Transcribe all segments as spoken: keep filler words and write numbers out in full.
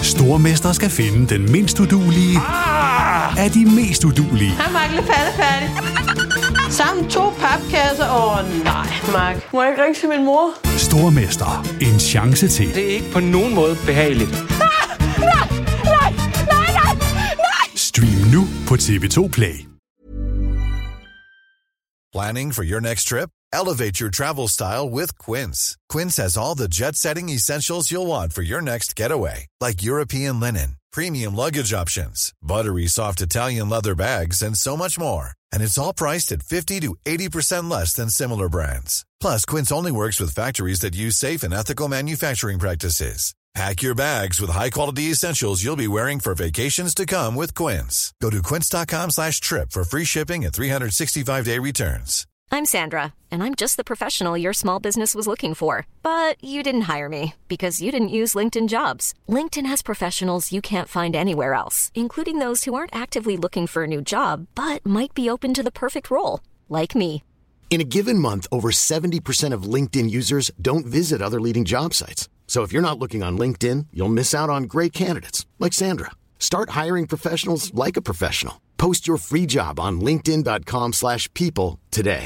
Stormester skal finde den mindst uduelige ah! af de mest uduelige. Hej, Mark. Lidt færdig. Sammen to papkasser. Åh, oh, nej, Mark. Må jeg ikke ringe til min mor? Stormester. En chance til. Det er ikke på nogen måde behageligt. Ah! Nej, nej, nej, nej, nej! Stream nu på T V to Play. Planning for your next trip? Elevate your travel style with Quince. Quince has all the jet-setting essentials you'll want for your next getaway, like European linen, premium luggage options, buttery soft Italian leather bags, and so much more. And it's all priced at fifty to eighty percent less than similar brands. Plus, Quince only works with factories that use safe and ethical manufacturing practices. Pack your bags with high-quality essentials you'll be wearing for vacations to come with Quince. Go to quince.com slash trip for free shipping and three sixty-five day returns. I'm Sandra, and I'm just the professional your small business was looking for. But you didn't hire me because you didn't use LinkedIn Jobs. LinkedIn has professionals you can't find anywhere else, including those who aren't actively looking for a new job, but might be open to the perfect role, like me. In a given month, over seventy percent of LinkedIn users don't visit other leading job sites. So if you're not looking on LinkedIn, you'll miss out on great candidates like Sandra. Start hiring professionals like a professional. Post your free job on linkedin.com slash people today.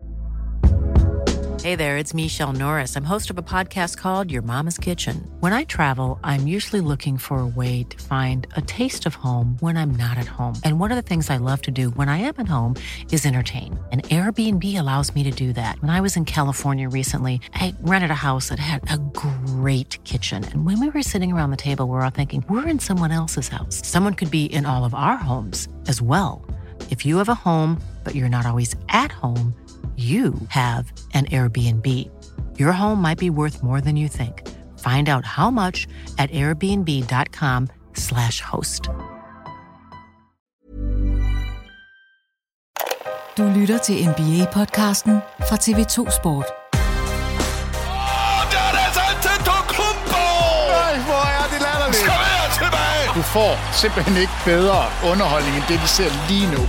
Hey there, it's Michelle Norris. I'm host of a podcast called Your Mama's Kitchen. When I travel, I'm usually looking for a way to find a taste of home when I'm not at home. And one of the things I love to do when I am at home is entertain. And Airbnb allows me to do that. When I was in California recently, I rented a house that had a great kitchen. And when we were sitting around the table, we were all thinking, we're in someone else's house. Someone could be in all of our homes as well. If you have a home, but you're not always at home, you have an Airbnb. Your home might be worth more than you think. Find out how much at airbnb.com slash host. Du lytter til N B A-podcasten fra T V to Sport. Åh, der er det altså Antetokounmpo! Nej, hvor er det latterligt! Skal være tilbage! Du får simpelthen ikke bedre underholdning end det, vi ser lige nu.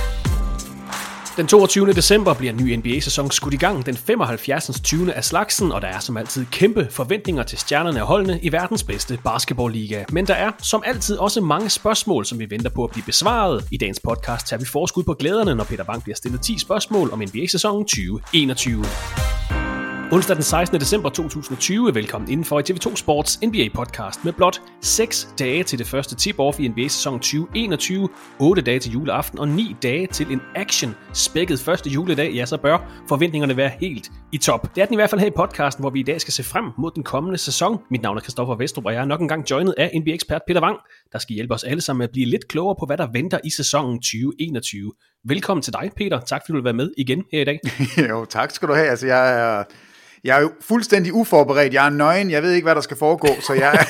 Den toogtyvende december bliver en ny N B A-sæson skudt i gang, den femoghalvfjerdsende tyvende af slagsen, og der er som altid kæmpe forventninger til stjernerne og holdene i verdens bedste basketballliga. Men der er som altid også mange spørgsmål, som vi venter på at blive besvaret. I dagens podcast tager vi forskud på glæderne, når Peter Bang bliver stillet ti spørgsmål om N B A-sæsonen tyve enogtyve. Onsdag den sekstende december to tusind og tyve, velkommen indenfor i T V to Sports N B A-podcast med blot seks dage til det første tip-off i N B A-sæsonen tyve enogtyve, otte dage til juleaften og ni dage til en action-spækket første juledag, ja, så bør forventningerne være helt i top. Det er den i hvert fald her i podcasten, hvor vi i dag skal se frem mod den kommende sæson. Mit navn er Christoffer Vestrup, og jeg er nok engang joinet af N B A-ekspert Peter Wang, der skal hjælpe os alle sammen med at blive lidt klogere på, hvad der venter i sæsonen tyve enogtyve. Velkommen til dig, Peter. Tak fordi du vil være med igen her i dag. Jo, tak skal du have. Altså, jeg er... Jeg er jo fuldstændig uforberedt. Jeg er nøgen. Jeg ved ikke, hvad der skal foregå. Så jeg,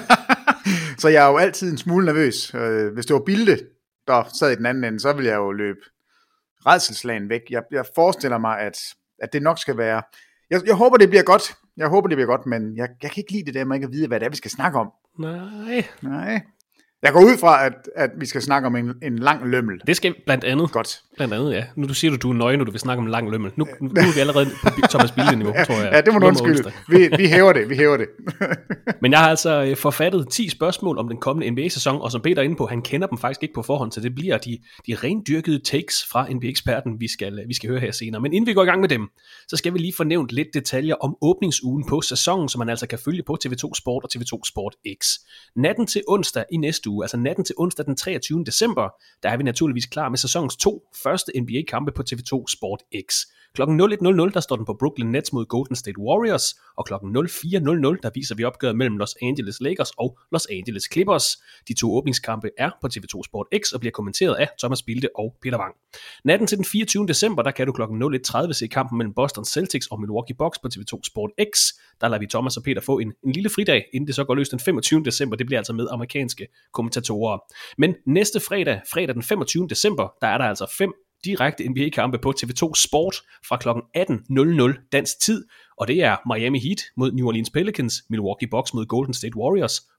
så jeg er jo altid en smule nervøs. Hvis det var Bilde, der sad i den anden ende, så ville jeg jo løbe rædselslagen væk. Jeg, jeg forestiller mig, at, at det nok skal være... Jeg, jeg håber, det bliver godt. Jeg håber, det bliver godt, men jeg, jeg kan ikke lide det der, man ikke kan vide, hvad det er, vi skal snakke om. Nej. Nej. Jeg går ud fra, at, at vi skal snakke om en, en lang lømmel. Det skal blandt andet. Godt. Blandt andet, ja. Nu du siger du, du er nøje, når du vil snakke om en lang lømmel. Nu, nu, nu er vi allerede på Thomas Bilde-niveau, tror jeg. Ja, det må du undskylde. Vi, vi hæver det, vi hæver det. Men jeg har altså forfattet ti spørgsmål om den kommende N B A-sæson, og som Peter er inde på, han kender dem faktisk ikke på forhånd, så det bliver de, de rendyrkede takes fra N B A-eksperten, vi skal, vi skal høre her senere. Men inden vi går i gang med dem, så skal vi lige få nævnt lidt detaljer om åbningsugen på sæsonen, som man altså kan følge på T V to Sport og T V to Sport X. Natten til onsdag i næste uge, altså natten til onsdag den treogtyvende december, der er vi naturligvis klar med sæsonens to første N B A-kampe på T V to Sport X. Klokken nul et nul nul, der står den på Brooklyn Nets mod Golden State Warriors, og klokken nul fire nul nul, der viser vi opgøret mellem Los Angeles Lakers og Los Angeles Clippers. De to åbningskampe er på T V to Sport X og bliver kommenteret af Thomas Bilde og Peter Wang. Natten til den fireogtyvende december, der kan du klokken nul et tredive se kampen mellem Boston Celtics og Milwaukee Bucks på T V to Sport X. Der lader vi Thomas og Peter få en, en lille fridag, inden det så går løs den femogtyvende december. Det bliver altså med amerikanske kommentatorer. Men næste fredag, fredag den femogtyvende december, der er der altså fem direkte N B A-kampe på T V to Sport fra klokken atten nul nul dansk tid, og det er Miami Heat mod New Orleans Pelicans, Milwaukee Bucks mod Golden State Warriors,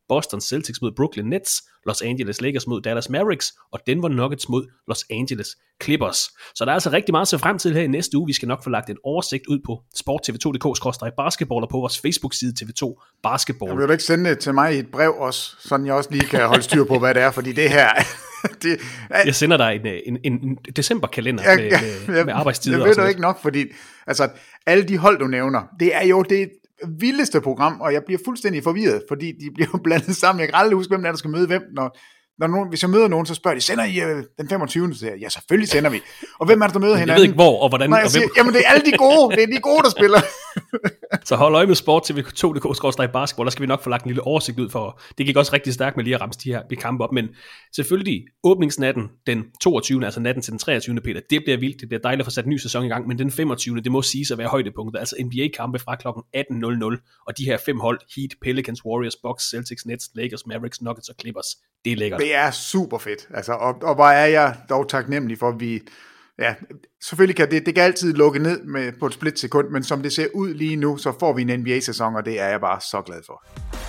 Boston Celtics mod Brooklyn Nets, Los Angeles Lakers mod Dallas Mavericks, og Denver Nuggets mod Los Angeles Clippers. Så der er altså rigtig meget at se frem til her i næste uge. Vi skal nok få lagt en oversigt ud på sport t v to punktum d k skråstreg basketball og på vores Facebook-side T V to Basketball. Jeg vil du ikke sende det til mig i et brev også, sådan jeg også lige kan holde styr på, hvad det er, fordi det her... det, jeg sender dig en, en, en, en decemberkalender jeg, med, med, jeg, med arbejdstider. Det ved du ikke nok, fordi altså, alle de hold, du nævner, det er jo det vildeste program, og jeg bliver fuldstændig forvirret, fordi de bliver jo blandet sammen. Jeg kan aldrig huske, hvem der, der skal møde hvem, når... Når nogen, hvis jeg møder nogen, så spørger de, sender I øh, den femogtyvende? Så siger jeg, ja, selvfølgelig sender vi. Og hvem er det, der møder hinanden? Jeg ved ikke hvor og hvordan. Nej, jeg og siger, hvem. Jamen, det er alle de gode. Det er de gode, der spiller. Så hold øje med sport t v to punktum d k skråstreg basketball. Der skal vi nok få lagt en lille oversigt ud for. Det gik også rigtig stærkt med lige at ramse de her kampe op. Men selvfølgelig, åbningsnatten den toogtyvende, altså natten til den treogtyvende, Peter, det bliver vildt. Det bliver dejligt at få sat en ny sæson i gang. Men den femogtyvende, det må siges at være højdepunktet. Altså N B A-kampe fra klokken atten nul nul. Og de her fem hold, Heat, Pelicans, Warriors, Bucks, Celtics, Nets, Lakers, Mavericks, Nuggets og Clippers. Det er lækkert. Det er super fedt. Altså, og, og hvor er jeg dog taknemmelig for, at vi... Ja, selvfølgelig kan det, det kan altid lukke ned med, på et splitsekund, men som det ser ud lige nu, så får vi en N B A-sæson, og det er jeg bare så glad for.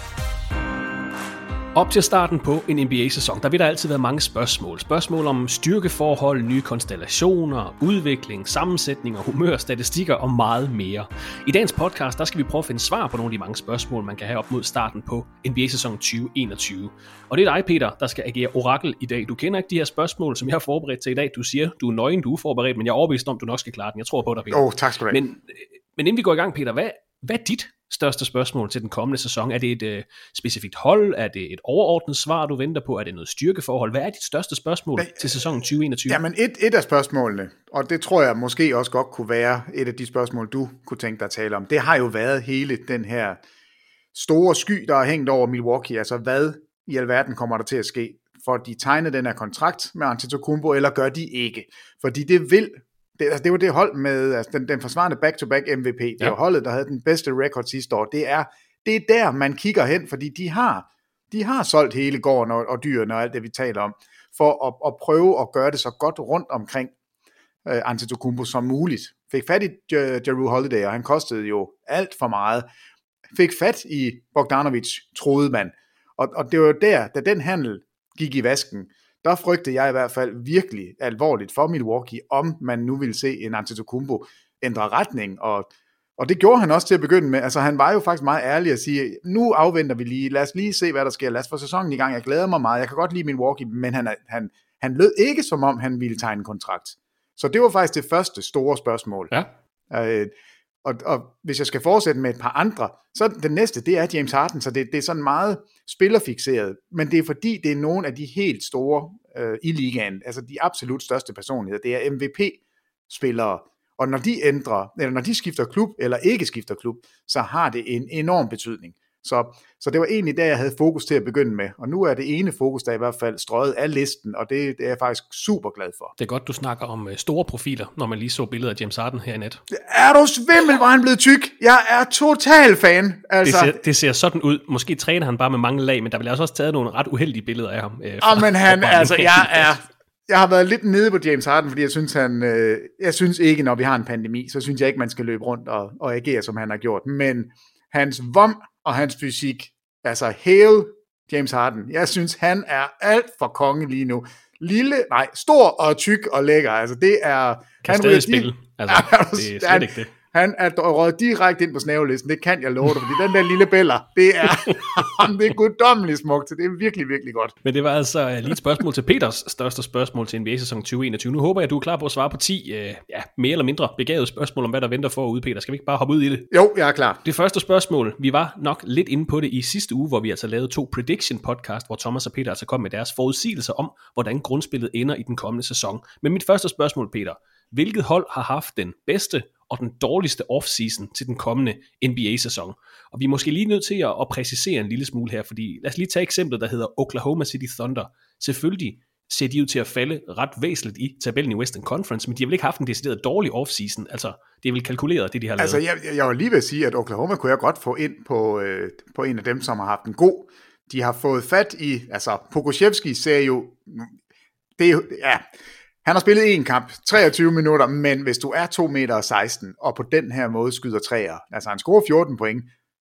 Op til starten på en N B A-sæson, der vil der altid være mange spørgsmål. Spørgsmål om styrkeforhold, nye konstellationer, udvikling, sammensætninger, humør, statistikker og meget mere. I dagens podcast, der skal vi prøve at finde svar på nogle af de mange spørgsmål, man kan have op mod starten på N B A-sæson tyve enogtyve. Og det er dig, Peter, der skal agere orakel i dag. Du kender ikke de her spørgsmål, som jeg har forberedt til i dag. Du siger, du er nøgen, du er uforberedt, men jeg er overbevist om, du nok skal klare den. Jeg tror på dig, Peter. Åh, oh, tak skal du have. Men, men inden vi går i gang, Peter, hvad, hvad er dit største spørgsmål til den kommende sæson? Er det et øh, specifikt hold? Er det et overordnet svar, du venter på? Er det noget styrkeforhold? Hvad er dit største spørgsmål Men, til sæsonen tyve enogtyve? Jamen et, et af spørgsmålene, og det tror jeg måske også godt kunne være et af de spørgsmål, du kunne tænke dig at tale om, det har jo været hele den her store sky, der er hængt over Milwaukee. Altså hvad i alverden kommer der til at ske? For de tegner den her kontrakt med Antetokounmpo, eller gør de ikke? Fordi det vil... Det, altså det var det hold med altså den, den forsvarende back-to-back M V P. Det ja. var holdet, der havde den bedste record sidste år. Det er, det er der, man kigger hen, fordi de har, de har solgt hele gården og, og dyrene og alt det, vi taler om, for at, at prøve at gøre det så godt rundt omkring uh, Antetokounmpo som muligt. Fik fat i Jrue Holiday, og han kostede jo alt for meget. Fik fat i Bogdanovic, troede man. Og, og det var jo der, da den handel gik i vasken, der frygtede jeg i hvert fald virkelig alvorligt for Milwaukee, om man nu ville se en Antetokounmpo ændre retning, og, og det gjorde han også til at begynde med. Altså han var jo faktisk meget ærlig at sige, nu afventer vi lige, lad os lige se, hvad der sker, lad os få sæsonen i gang, jeg glæder mig meget, jeg kan godt lide Milwaukee, men han, han, han lød ikke som om, han ville tegne en kontrakt. Så det var faktisk det første store spørgsmål. Ja. Øh, og, og hvis jeg skal fortsætte med et par andre, så den næste, det er James Harden, så det, det er sådan meget spillerfikseret, men det er fordi, det er nogle af de helt store øh, i ligaen, altså de absolut største personligheder, det er M V P-spillere, og når de ændrer, eller når de skifter klub, eller ikke skifter klub, så har det en enorm betydning. Så, så det var egentlig der, jeg havde fokus til at begynde med, og nu er det ene fokus, der i hvert fald strøget af listen, og det, det er jeg faktisk super glad for. Det er godt, du snakker om store profiler, når man lige så billedet af James Harden her i nat. Er du svimmel, hvor han blevet tyk? Jeg er total fan. Altså. Det, ser, det ser sådan ud. Måske træner han bare med mange lag, men der bliver også taget nogle ret uheldige billeder af ham. Øh, fra, men han, altså, jeg er... Jeg har været lidt nede på James Harden, fordi jeg synes, han, øh, jeg synes ikke, når vi har en pandemi, så synes jeg ikke, man skal løbe rundt og, og agere, som han har gjort. Men hans vom og hans fysik, altså hail James Harden, jeg synes, han er alt for konge lige nu. Lille, nej, stor og tyk og lækker, altså det er... Kan han stadig spille, altså det er slet ikke det. Han er røget direkte ind på snævelisten, det kan jeg love dig, fordi den der lille bæller, det er, det er guddommeligt smukt, så det er virkelig, virkelig godt. Men det var altså lige et spørgsmål til Peters største spørgsmål til N B A-sæson tyve enogtyve. Nu håber jeg, at du er klar på at svare på ti øh, ja, mere eller mindre begavede spørgsmål om, hvad der venter forude, Peter. Skal vi ikke bare hoppe ud i det? Jo, jeg er klar. Det første spørgsmål, vi var nok lidt inde på det i sidste uge, hvor vi altså lavede to prediction podcast, hvor Thomas og Peter altså kom med deres forudsigelser om, hvordan grundspillet ender i den kommende sæson. Men mit første spørgsmål, Peter, hvilket hold har haft den bedste og den dårligste offseason til den kommende N B A-sæson? Og vi er måske lige nødt til at, at præcisere en lille smule her, fordi lad os lige tage eksemplet, der hedder Oklahoma City Thunder. Selvfølgelig ser de ud til at falde ret væsentligt i tabellen i Western Conference, men de har vel ikke haft en decideret dårlig offseason, altså det er vel kalkuleret, det de har lavet. Altså jeg, jeg var lige ved at sige, at Oklahoma kunne jeg godt få ind på, øh, på en af dem, som har haft en god. De har fået fat i, altså Pokusevski ser jo, det er jo, ja... Han har spillet en kamp, treogtyve minutter, men hvis du er to meter seksten, og på den her måde skyder træer, altså han scorer fjorten point,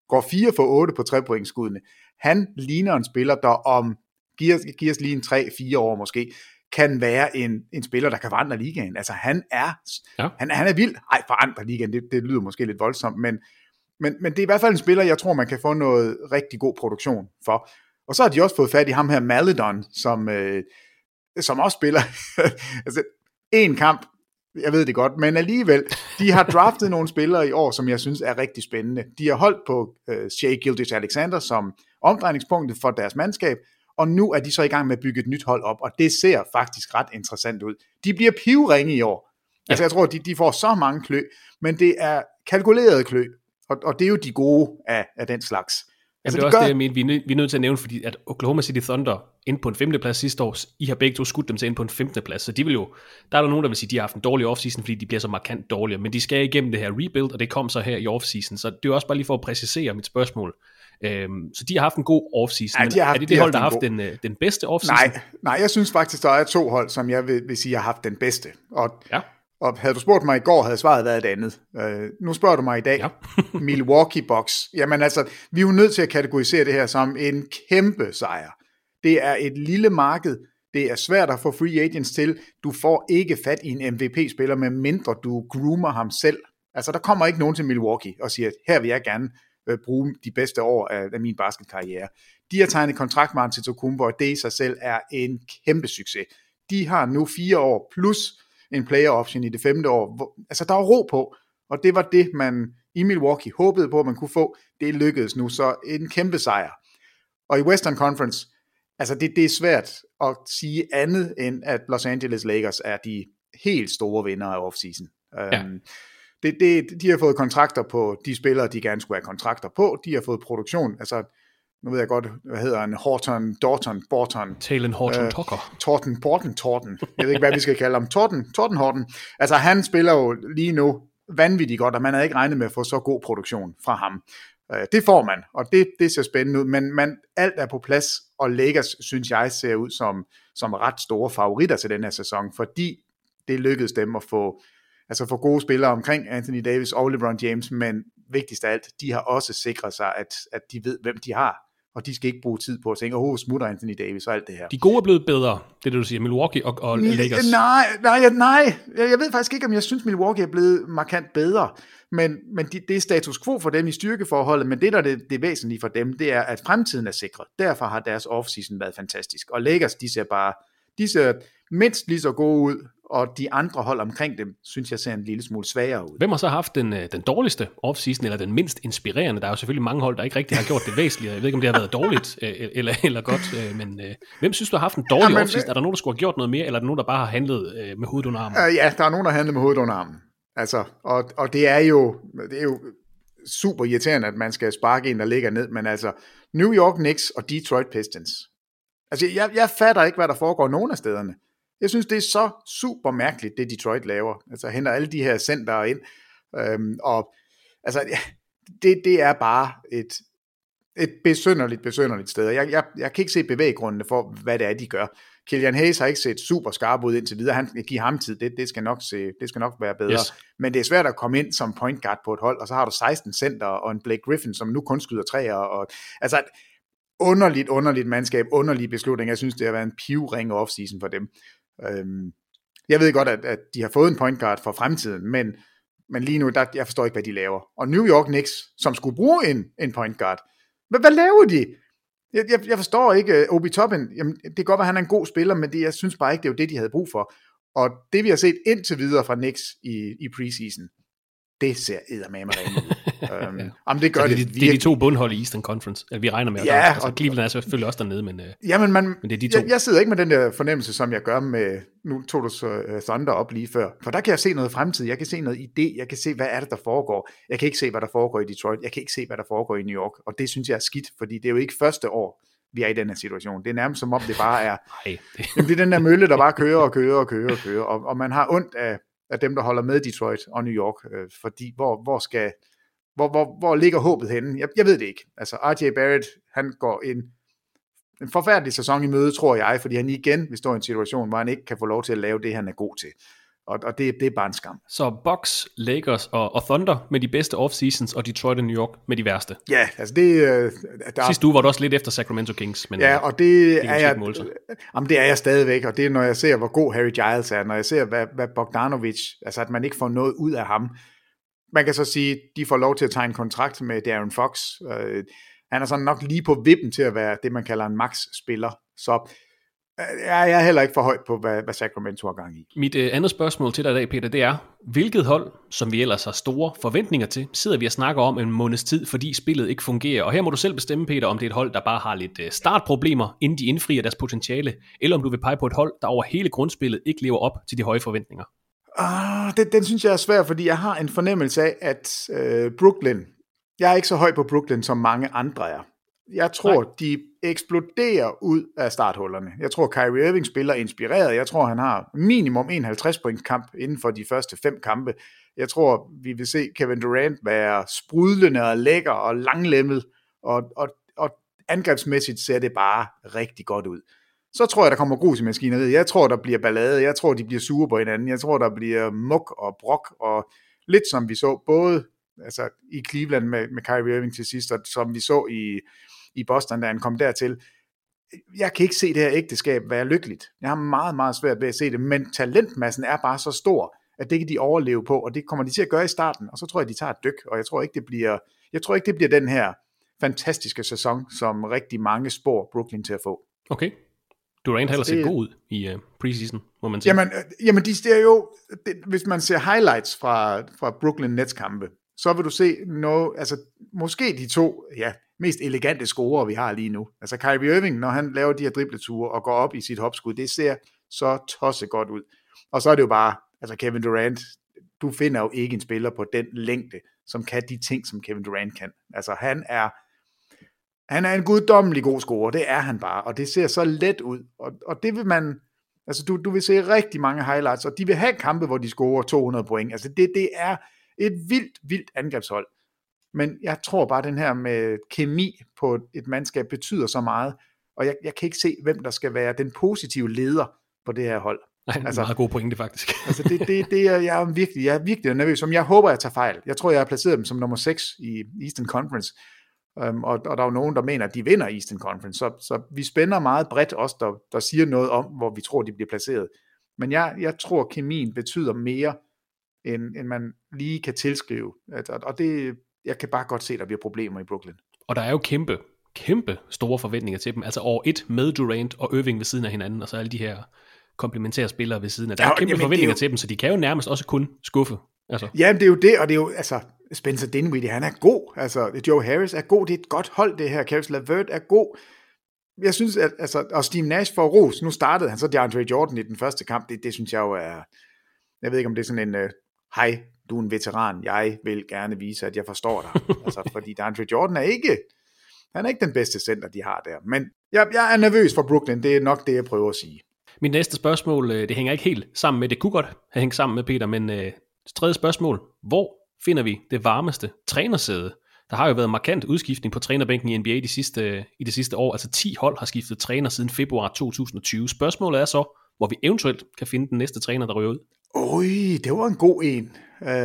går fire for otte på trepointsskuddene. Han ligner en spiller, der om, giver, giver os lige en tre fire år måske, kan være en, en spiller, der kan forandre ligaen. Altså han er, ja. han, han er vild. Ej, forandre ligaen, det, det lyder måske lidt voldsomt, men, men, men det er i hvert fald en spiller, jeg tror, man kan få noget rigtig god produktion for. Og så har de også fået fat i ham her, Maledon, som, øh, som også spiller altså, en kamp, jeg ved det godt, men alligevel, de har draftet nogle spillere i år, som jeg synes er rigtig spændende. De har holdt på øh, Shai Gilgeous-Alexander som omdrejningspunktet for deres mandskab, og nu er de så i gang med at bygge et nyt hold op, og det ser faktisk ret interessant ud. De bliver pivringe i år. Ja. Altså jeg tror, de, de får så mange klø, men det er kalkulerede klø, og, og det er jo de gode af, af den slags. Altså, det er de også gør... det, jeg mener, vi er, nød, vi er nødt til at nævne, fordi at Oklahoma City Thunder ind på en femte plads sidste år, I har begge to skudt dem til ind på en femte plads, så de vil jo, der er der nogen, der vil sige, at de har haft en dårlig offseason, fordi de bliver så markant dårligere, men de skal igennem det her rebuild, og det kom så her i offseason, så det er også bare lige for at præcisere mit spørgsmål. Øhm, så de har haft en god offseason, ja, de har haft, er det det de hold, der har haft den, den bedste offseason? Nej, nej, jeg synes faktisk, der er to hold, som jeg vil, vil sige, har haft den bedste, og ja. Og havde du spurgt mig i går, havde svaret været et andet. Uh, nu spørger du mig i dag. Ja. Milwaukee Bucks. Jamen altså, vi er jo nødt til at kategorisere det her som en kæmpe sejr. Det er et lille marked. Det er svært at få free agents til. Du får ikke fat i en M V P-spiller, med mindre du groomer ham selv. Altså, der kommer ikke nogen til Milwaukee og siger, her vil jeg gerne uh, bruge de bedste år af, af min basketkarriere. De har tegnet kontrakt med Antetokounmpo, og det i sig selv er en kæmpe succes. De har nu fire år plus en player option i det femte år. Hvor, altså, der er ro på, og det var det, man i Milwaukee håbede på, at man kunne få. Det lykkedes nu, så en kæmpe sejr. Og i Western Conference, altså det, det er svært at sige andet, end at Los Angeles Lakers er de helt store vinder af offseason. Ja. Um, det, det, de har fået kontrakter på de spillere, de gerne skulle have kontrakter på. De har fået produktion, altså nu ved jeg godt, hvad hedder han, Horton, Dorton, Borton. Talen Horton øh, Tucker. Torten, Borton, Torten. Jeg ved ikke, hvad vi skal kalde ham. Torten, Torten Horton. Altså, han spiller jo lige nu vanvittigt godt, og man havde ikke regnet med at få så god produktion fra ham. Øh, det får man, og det, det ser spændende ud, men man, alt er på plads, og Lakers, synes jeg, ser ud som, som ret store favoritter til den her sæson, fordi det lykkedes dem at få, altså få gode spillere omkring Anthony Davis og LeBron James, men vigtigst af alt, de har også sikret sig, at, at de ved, hvem de har. Og de skal ikke bruge tid på at tænke, åh, oh, smutter Anthony Davis og alt det her. De gode er blevet bedre, det er det, du siger, Milwaukee og, og Lakers. Nej, nej, nej, jeg ved faktisk ikke, om jeg synes, Milwaukee er blevet markant bedre, men, men de, det er status quo for dem i styrkeforholdet, men det, der er det, det væsentlige for dem, det er, at fremtiden er sikret. Derfor har deres offseason været fantastisk. Og Lakers, de ser bare, de ser mindst lige så gode ud, og de andre hold omkring dem, synes jeg ser en lille smule svagere ud. Hvem har så haft den, den dårligste offseason, eller den mindst inspirerende? Der er jo selvfølgelig mange hold, der ikke rigtig har gjort det væsentlige. Jeg ved ikke, om det har været dårligt eller, eller godt, men hvem synes du har haft en dårlig ja, men, offseason? Er der nogen, der skulle have gjort noget mere, eller er der nogen, der bare har handlet med hovedet under armen? Øh, ja, der er nogen, der har handlet med hovedet under armen. Altså, og, og det er jo, det er jo super irriterende, at man skal sparke en, der ligger ned, men altså, New York Knicks og Detroit Pistons. Altså, jeg, jeg fatter ikke, hvad der foregår nogen af stederne. Jeg synes, det er så super mærkeligt, det Detroit laver. Altså, henter alle de her centere ind. Øhm, og altså, det, det er bare et, et besynderligt, besynderligt sted. Jeg, jeg, jeg kan ikke se bevæggrundene for, hvad det er, de gør. Killian Hayes har ikke set super skarp ud indtil videre. Han kan give ham tid. Det, det, skal, nok se, det skal nok være bedre. Yes. Men det er svært at komme ind som point guard på et hold, og så har du seksten center og en Blake Griffin, som nu kun skyder træer. Og, altså, underligt, underligt mandskab, underlig beslutning. Jeg synes, det har været en pivringe offseason for dem. Øhm, jeg ved godt, at, at de har fået en point guard for fremtiden, men, men lige nu, der, jeg forstår ikke, hvad de laver. Og New York Knicks, som skulle bruge en, en point guard, hvad, hvad laver de? Jeg, jeg, jeg forstår ikke, Obi Toppin, jamen, det kan godt være, at han er en god spiller, men det, jeg synes bare ikke, det er jo det, de havde brug for. Og det, vi har set indtil videre fra Knicks i, i preseason, det ser eddermame rent ud. Um, ja. Jamen, det gør det, det, det, det er de to bundhold i Eastern Conference, at vi regner med. Ja, altså, og Cleveland er selvfølgelig også dernede, men, jamen, man, men det er de to. Jeg, jeg sidder ikke med den der fornemmelse, som jeg gør med, nu tog du så uh, Thunder op lige før, for der kan jeg se noget fremtid, jeg kan se noget idé, jeg kan se, hvad er det, der foregår. Jeg kan ikke se, hvad der foregår i Detroit, jeg kan ikke se, hvad der foregår i New York, og det synes jeg er skidt, fordi det er jo ikke første år, vi er i den her situation. Det er nærmest som om, det bare er, Ej, det... Jamen, det er den der mølle, der bare kører og kører og kører og kører, og, og man har ondt af, af dem, der holder med Detroit og New York, øh, fordi hvor, hvor skal... Hvor, hvor, hvor ligger håbet henne? Jeg, jeg ved det ikke. Altså, R J Barrett, han går en, en forfærdelig sæson i møde, tror jeg, fordi han igen vil stå i en situation, hvor han ikke kan få lov til at lave det, han er god til. Og, og det, det er bare en skam. Så Bucks, Lakers og, og Thunder med de bedste off-seasons, og Detroit og New York med de værste. Ja, altså det... Øh, der... Sidste uge var det også lidt efter Sacramento Kings. Men, ja, og det, det er jeg... Jamen, det er jeg stadigvæk, og det er, når jeg ser, hvor god Harry Giles er, når jeg ser, hvad, hvad Bogdanovic, altså at man ikke får noget ud af ham. Man kan så sige, de får lov til at tegne kontrakt med De'Aaron Fox. Øh, han er sådan nok lige på vippen til at være det, man kalder en max-spiller. Så jeg er heller ikke for højt på, hvad, hvad Sacramento har gang i. Mit øh, andet spørgsmål til dig i dag, Peter, det er, hvilket hold, som vi ellers har store forventninger til, sidder vi og snakker om en måneds tid, fordi spillet ikke fungerer. Og her må du selv bestemme, Peter, om det er et hold, der bare har lidt øh, startproblemer, inden de indfrier deres potentiale, eller om du vil pege på et hold, der over hele grundspillet ikke lever op til de høje forventninger. Ah, den, den synes jeg er svær, fordi jeg har en fornemmelse af, at øh, Brooklyn, jeg er ikke så høj på Brooklyn, som mange andre er. Jeg tror, Nej. de eksploderer ud af starthullerne. Jeg tror, Kyrie Irving spiller inspireret. Jeg tror, han har minimum en halvtreds points kamp inden for de første fem kampe. Jeg tror, vi vil se Kevin Durant være sprudlende og lækker og langlemmet, og, og, og angrebsmæssigt ser det bare rigtig godt ud. Så tror jeg, der kommer grus i maskineriet. Jeg tror, der bliver ballade. Jeg tror, de bliver sure på hinanden. Jeg tror, der bliver muk og brok, og lidt som vi så både altså, i Cleveland med, med Kyrie Irving til sidst, og som vi så i, i Boston, da han kom dertil. Jeg kan ikke se det her ægteskab være lykkeligt. Jeg har meget, meget svært ved at se det, men talentmassen er bare så stor, at det kan de overleve på, og det kommer de til at gøre i starten, og så tror jeg, de tager et dyk, og jeg tror ikke, det bliver, jeg tror ikke, det bliver den her fantastiske sæson, som rigtig mange spår Brooklyn til at få. Okay. Durant heller set god ud i uh, preseason, må man sige. Jamen, øh, jamen de ser jo, det, hvis man ser highlights fra, fra Brooklyn Nets kampe, så vil du se noget, altså måske de to ja, mest elegante scorer, vi har lige nu. Altså Kyrie Irving, når han laver de her dribleture og går op i sit hopskud, det ser så tosse godt ud. Og så er det jo bare, altså Kevin Durant, du finder jo ikke en spiller på den længde, som kan de ting, som Kevin Durant kan. Altså han er, han er en guddommelig god scorer, det er han bare, og det ser så let ud. Og, og det vil man, altså du, du vil se rigtig mange highlights, og de vil have kampe, hvor de scorer to hundrede point. Altså det, det er et vildt, vildt angrebshold. Men jeg tror bare, den her med kemi på et mandskab betyder så meget, og jeg, jeg kan ikke se, hvem der skal være den positive leder på det her hold. Nej, det er altså, en meget god pointe, faktisk. altså det, det, det er, jeg er virkelig, jeg er virkelig nervøs, som jeg håber, jeg tager fejl. Jeg tror, jeg har placeret dem som nummer seks i Eastern Conference, um, og, og der er jo nogen, der mener, at de vinder Eastern Conference, så, så vi spænder meget bredt også, der, der siger noget om, hvor vi tror, de bliver placeret. Men jeg, jeg tror, kemien betyder mere, end, end man lige kan tilskrive, at, og det, jeg kan bare godt se, at der bliver problemer i Brooklyn. Og der er jo kæmpe, kæmpe store forventninger til dem, altså over et med Durant og Irving ved siden af hinanden, og så alle de her komplementære spillere ved siden af. Der er ja, kæmpe jamen, forventninger jo til dem, så de kan jo nærmest også kun skuffe. Altså. Ja, det er jo det, og det er jo, altså, Spencer Dinwiddie, han er god, altså, Joe Harris er god, det er et godt hold, det her, Caris LeVert er god. Jeg synes, at, altså, og Steve Nash får ros, nu startede han så DeAndre Jordan i den første kamp, det, det synes jeg jo er, jeg ved ikke, om det er sådan en, uh, hej, du er en veteran, jeg vil gerne vise, at jeg forstår dig, altså, fordi DeAndre Jordan er ikke, han er ikke den bedste center, de har der, men jeg, jeg er nervøs for Brooklyn, det er nok det, jeg prøver at sige. Mit næste spørgsmål, det hænger ikke helt sammen med, det kunne godt have hængt sammen med Peter, men øh, tredje spørgsmål, hvor finder vi det varmeste trænersæde? Der har jo været markant udskiftning på trænerbænken i N B A de sidste, i det sidste år, altså ti hold har skiftet træner siden februar to tusind og tyve. Spørgsmålet er så, hvor vi eventuelt kan finde den næste træner, der ryger ud. Oj, det var en god en.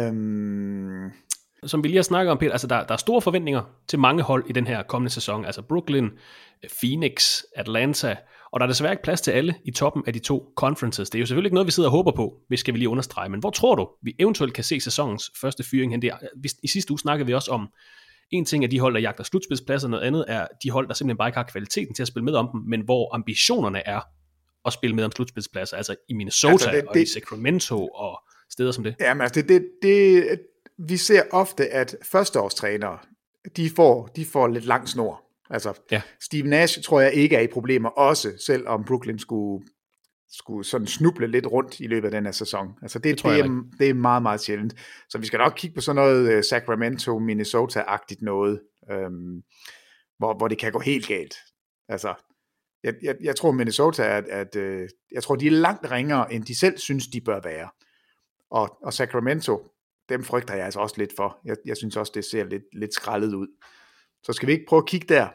Øhm... Som vi lige har snakket om, Peter, altså der, der er store forventninger til mange hold i den her kommende sæson, altså Brooklyn, Phoenix, Atlanta, og der er desværre ikke plads til alle i toppen af de to conferences. Det er jo selvfølgelig ikke noget, vi sidder og håber på, hvis skal vi lige understrege, men hvor tror du, vi eventuelt kan se sæsonens første fyring hen? I sidste uge snakkede vi også om, en ting er de hold, der jagter slutspidspladser, noget andet er de hold, der simpelthen bare ikke har kvaliteten til at spille med om dem, men hvor ambitionerne er at spille med om slutspidspladser, altså i Minnesota altså det, det, og i Sacramento og steder som det. Jamen altså, det, det, det, vi ser ofte, at førsteårstrænere, de får, de får lidt lang snor. Altså, ja. Steve Nash tror jeg ikke er i problemer, også selvom Brooklyn skulle, skulle sådan snuble lidt rundt i løbet af den her sæson. Altså, det, det, det, er, det er meget, meget sjældent. Så vi skal nok kigge på sådan noget uh, Sacramento, Minnesota-agtigt noget, øhm, hvor, hvor det kan gå helt galt. Altså, jeg, jeg, jeg tror Minnesota, at, at uh, jeg tror, de er langt ringere, end de selv synes, de bør være. Og, og Sacramento, dem frygter jeg altså også lidt for. Jeg, jeg synes også, det ser lidt, lidt skrællet ud. Så skal vi ikke prøve at kigge der?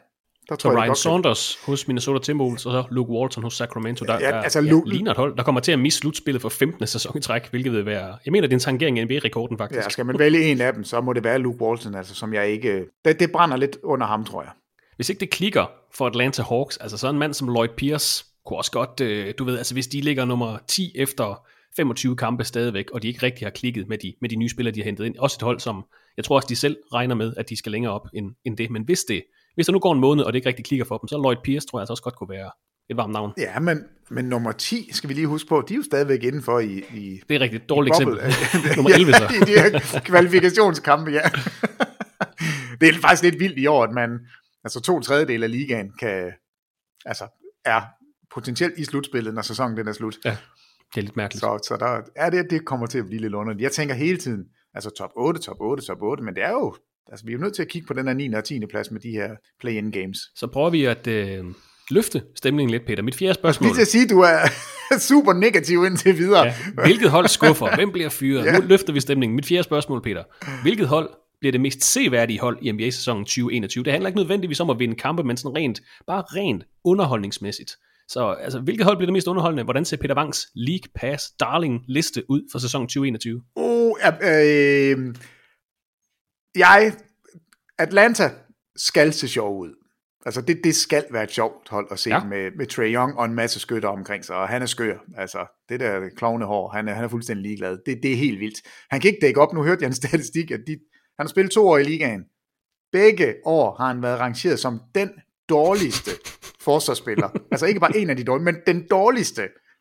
Der så tror, Ryan godt, Saunders kan... hos Minnesota Timberwolves, og så Luke Walton hos Sacramento, der, ja, der altså, ja, Luke... ligner et hold, der kommer til at misse slutspillet for femtende sæson i træk, hvilket vil være, jeg mener, det er en tangering af N B A-rekorden faktisk. Ja, skal man vælge en af dem, så må det være Luke Walton, altså, som jeg ikke... Det, det brænder lidt under ham, tror jeg. Hvis ikke det klikker for Atlanta Hawks, altså så en mand som Lloyd Pierce, kunne også godt, øh, du ved, altså hvis de ligger nummer ti efter femogtyve kampe stadigvæk, og de ikke rigtig har klikket med de, med de nye spillere, de har hentet ind. Også et hold, som jeg tror også, de selv regner med, at de skal længere op end, end det. Men hvis det, hvis der nu går en måned, og det ikke rigtig klikker for dem, så Lloyd Pierce tror jeg altså også godt kunne være et varmt navn. Ja, men, men nummer ti, skal vi lige huske på, de er jo stadigvæk indenfor i... i det er rigtigt, et dårligt eksempel. Ja, nummer elleve så. Ja, de, de her kvalifikationskampe, ja. Det er faktisk lidt vildt i år, at man, altså to tredjedel af ligaen kan, altså er potentielt i slutspillet, når sæsonen den er slut. Ja. Det er lidt mærkeligt. Så, så der, ja, det, det kommer til at blive lidt underligt. Jeg tænker hele tiden, altså top otte, top otte, top otte, men det er jo, altså vi er jo nødt til at kigge på den her niende og tiende plads med de her play-in games. Så prøver vi at øh, løfte stemningen lidt, Peter. Mit fjerde spørgsmål. Jeg skal lige til at sige, du er super negativ indtil videre. Ja. Hvilket hold skuffer? Hvem bliver fyret? Ja. Nu løfter vi stemningen. Mit fjerde spørgsmål, Peter. Hvilket hold bliver det mest seværdige hold i N B A-sæsonen tyve enogtyve? Det handler ikke nødvendigvis om at vinde kampe, men sådan rent, bare rent underholdningsmæssigt. Så altså, hvilket hold bliver det mest underholdende? Hvordan ser Peter Wangs League Pass Darling liste ud for sæson tyve enogtyve? Oh, øh, jeg, Atlanta skal se sjov ud. Altså det, det skal være et sjovt hold at se ja. med, med Trae Young og en masse skytter omkring sig, og han er skør. Altså det der klovnehår, han er, han er fuldstændig ligeglad. Det, det er helt vildt. Han kan ikke dække op. Nu hørte jeg en statistik, at de, han har spillet to år i ligaen. Begge år har han været rangeret som den dårligste forsvarsspiller. Altså ikke bare en af de dårlige, men den dårligste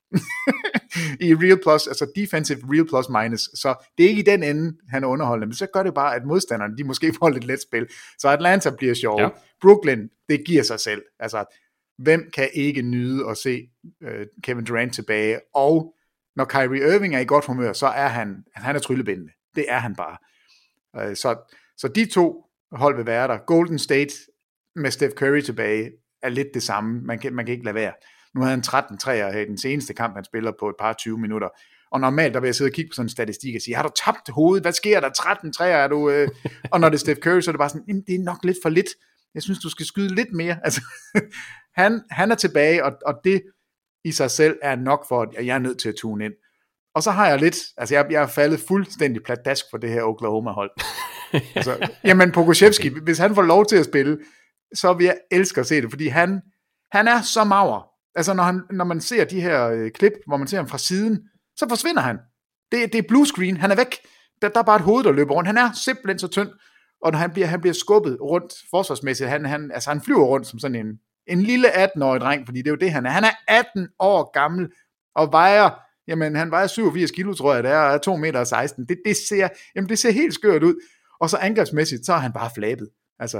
i Real Plus, altså defensive Real Plus minus. Så det er ikke i den ende, han er underholdende, men så gør det bare, at modstanderne, de måske får lidt let spil. Så Atlanta bliver sjov. Ja. Brooklyn, det giver sig selv. Altså, hvem kan ikke nyde at se uh, Kevin Durant tilbage? Og når Kyrie Irving er i godt humør, så er han, han er tryllebindende. Det er han bare. Uh, så, så de to hold vil være der. Golden State med Steph Curry tilbage er lidt det samme. Man kan, man kan ikke lade være. Nu havde han tretten træer her i den seneste kamp, han spiller på et par tyve minutter. Og normalt, der vil jeg sidde og kigge på sådan en statistik og sige, har du tabt hovedet? Hvad sker der? tretten træer er du... Øh... og når det er Steph Curry, så er det bare sådan, det er nok lidt for lidt. Jeg synes, du skal skyde lidt mere. Altså, han, han er tilbage, og, og det i sig selv er nok for, at jeg er nødt til at tune ind. Og så har jeg lidt... Altså, jeg, jeg er faldet fuldstændig pladask for det her Oklahoma-hold. altså, jamen, Pokusevski, okay. Hvis han får lov til at spille, så vil jeg elske at se det, fordi han, han er så mager. Altså, når, han, når man ser de her øh, klip, hvor man ser ham fra siden, så forsvinder han. Det, det er blue screen, han er væk. Der, der er bare et hoved, der løber rundt. Han er simpelthen så tynd, og når han bliver, han bliver skubbet rundt forsvarsmæssigt, han, han, altså, han flyver rundt som sådan en, en lille atten-årig dreng, fordi det er jo det, han er. Han er atten år gammel, og vejer, jamen, han vejer syvogfirs kilo, tror jeg, det er, og er to meter seksten. Det, det, ser, jamen, det ser helt skørt ud. Og så angrebsmæssigt, så er han bare flabet. Altså,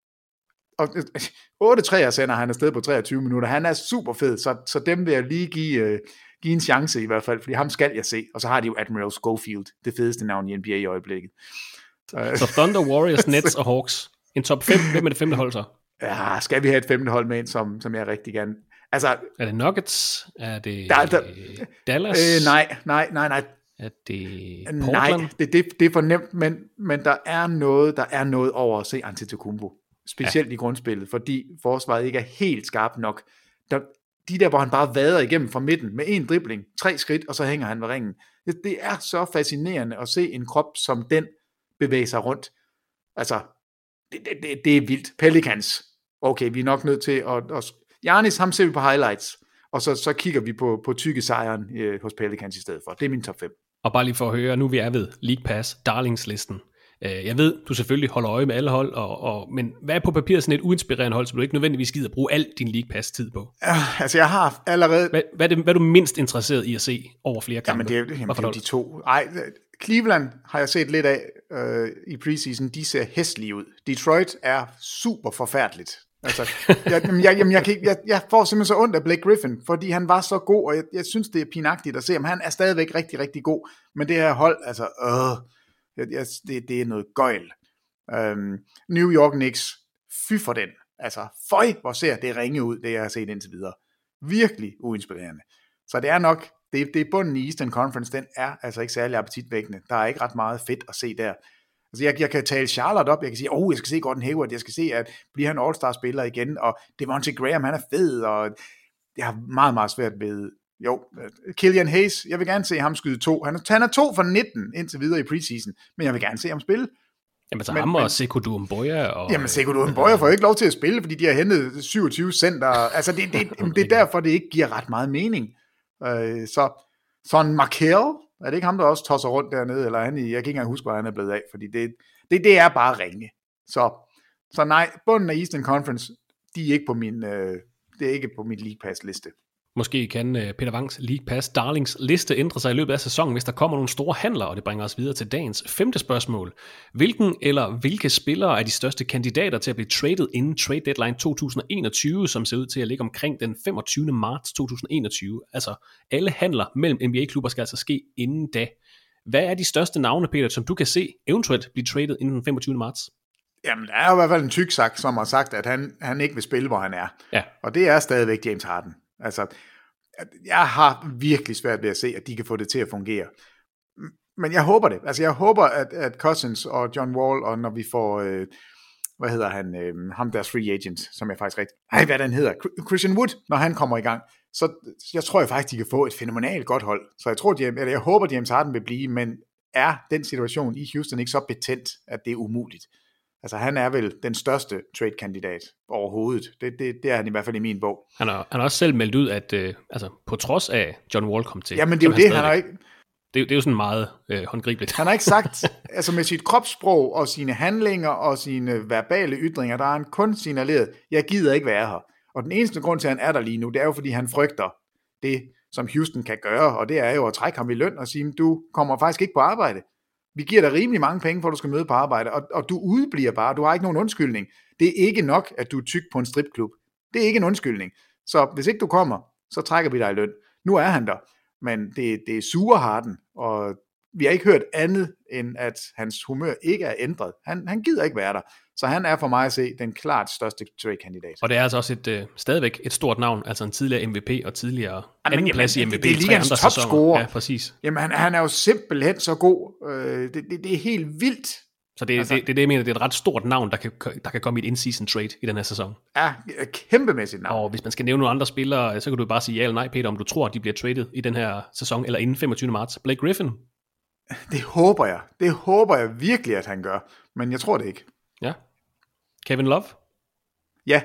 og otte træer sender han afsted på treogtyve minutter. Han er super fed, så, så dem vil jeg lige give, uh, give en chance i hvert fald, fordi ham skal jeg se. Og så har de jo Admiral Schofield, det fedeste navn i N B A i øjeblikket. Så, så Thunder, Warriors, Nets og Hawks. En top fem, hvem er det femte hold så? Ja, skal vi have et femte hold med ind, som, som jeg rigtig gerne... Altså, er det Nuggets? Er det der, der, Dallas? Øh, nej, nej, nej, nej. Er det Portland? Nej, det, det, det er for nemt, men, men der er noget, der er noget over at se Antetokounmpo. Specielt ja. I grundspillet, fordi forsvaret ikke er helt skarpt nok. Der, de der, hvor han bare vader igennem fra midten med en dribling, tre skridt, og så hænger han ved ringen. Det, det er så fascinerende at se en krop som den bevæge sig rundt. Altså, det, det, det, det er vildt. Pelicans. Okay, vi er nok nødt til at... at Giannis, ham ser vi på highlights, og så, så kigger vi på, på tykke sejren øh, hos Pelicans i stedet for. Det er min top fem. Og bare lige for at høre, nu vi er ved League Pass Darlingslisten. Jeg ved, du selvfølgelig holder øje med alle hold, og, og, men hvad er på papiret sådan et uinspirerende hold, som du ikke nødvendigvis gider at bruge al din League Pass tid på? Ja, altså jeg har allerede... Hvad, hvad, er det, hvad er du mindst interesseret i at se over flere kampe? Jamen det er, jamen, det er de to. Ej, Cleveland har jeg set lidt af øh, i preseason. De ser hæslige ud. Detroit er super forfærdeligt. Altså, jeg, jamen, jeg, jamen, jeg, jeg, jeg får simpelthen så ondt af Blake Griffin, fordi han var så god, og jeg, jeg synes, det er pinagtigt at se, om han er stadigvæk rigtig, rigtig god. Men det her hold, altså... Øh, Det, det er noget gøjl. Um, New York Knicks, fy for den. Altså, føj, hvor ser det ringe ud, det jeg har set indtil videre. Virkelig uinspirerende. Så det er nok, det, det er bunden i Eastern Conference, den er altså ikke særlig appetitvækkende. Der er ikke ret meget fedt at se der. Altså, jeg, jeg kan tale Charlotte op, jeg kan sige, åh, oh, jeg skal se Gordon Hayward, jeg skal se, at bliver han All-Star-spiller igen, og Devontae Graham, han er fed, og jeg har meget, meget svært ved, jo, Killian Hayes, jeg vil gerne se ham skyde to. Han, han er to for nitten indtil videre i preseason, men jeg vil gerne se ham spille. Jamen så men, ham og Sekou Doumbouya og... Jamen Sekou Doumbouya får ikke lov til at spille, fordi de har hentet syvogtyve center. Altså det, det, det er derfor, det ikke giver ret meget mening. Øh, så sådan Markel, er det ikke ham, der også tosser rundt dernede, eller han, jeg kan ikke engang huske, hvor han er blevet af, fordi det, det, det er bare ringe. Så, så nej, bunden af Eastern Conference, de er ikke på min, øh, det er ikke på min League Pass liste. Måske kan Peter Wangs League Pass Darlings liste ændre sig i løbet af sæsonen, hvis der kommer nogle store handler, og det bringer os videre til dagens femte spørgsmål. Hvilken eller hvilke spillere er de største kandidater til at blive traded inden trade deadline to tusind enogtyve, som ser ud til at ligge omkring den femogtyvende marts to tusind enogtyve? Altså alle handler mellem N B A-klubber skal altså ske inden da. Hvad er de største navne, Peter, som du kan se eventuelt blive traded inden den femogtyvende marts? Jamen, der er jo i hvert fald en tyksak, som har sagt, at han, han ikke vil spille, hvor han er. Ja. Og det er stadigvæk James Harden. Altså, jeg har virkelig svært ved at se, at de kan få det til at fungere. Men jeg håber det. Altså, jeg håber, at, at Cousins og John Wall, og når vi får, øh, hvad hedder han, øh, ham deres free agent, som jeg faktisk rigtig, ej, hvad den hedder, Christian Wood, når han kommer i gang, så jeg tror jeg faktisk, de kan få et fænomenalt godt hold. Så jeg tror, James, eller jeg håber, James Harden vil blive, men er den situation i Houston ikke så betændt, at det er umuligt? Altså, han er vel den største trade-kandidat overhovedet. Det, det, det er han i hvert fald i min bog. Han har, han har også selv meldt ud, at øh, altså, på trods af John Wall kom til... Ja, men det er jo det, han har ikke... Det er, det er jo sådan meget øh, håndgribeligt. Han har ikke sagt, altså med sit kropssprog og sine handlinger og sine verbale ytringer, der har han kun signaleret, jeg gider ikke være her. Og den eneste grund til, at han er der lige nu, det er jo, fordi han frygter det, som Houston kan gøre, og det er jo at trække ham i løn og sige, du kommer faktisk ikke på arbejde. Vi giver dig rimelig mange penge, for at du skal møde på arbejde, og, og du udbliver bare, du har ikke nogen undskyldning. Det er ikke nok, at du er tyk på en stripklub. Det er ikke en undskyldning. Så hvis ikke du kommer, så trækker vi dig i løn. Nu er han der, men det, det er sure Harden, og vi har ikke hørt andet, end at hans humør ikke er ændret. Han, han gider ikke være der, så han er for mig at se den klart største trade-kandidat. Og det er altså også et, øh, stadigvæk et stort navn, altså en tidligere M V P og tidligere anden plads i M V P. Det er ligens topscorer. Ja, præcis. Jamen han, han er jo simpelthen så god. Øh, det, det, det er helt vildt. Så det, altså, det, det er det, jeg mener, det er et ret stort navn, der kan, der kan komme i et in-season trade i den her sæson. Ja, et kæmpemæssigt navn. Og hvis man skal nævne nogle andre spillere, så kan du bare sige ja eller nej, Peter, om du tror, at de bliver traded i den her sæson, eller inden femogtyvende marts. Blake Griffin? Det håber jeg. Det håber jeg virkelig, at han gør. Men jeg tror det ikke. Ja. Kevin Love? Ja.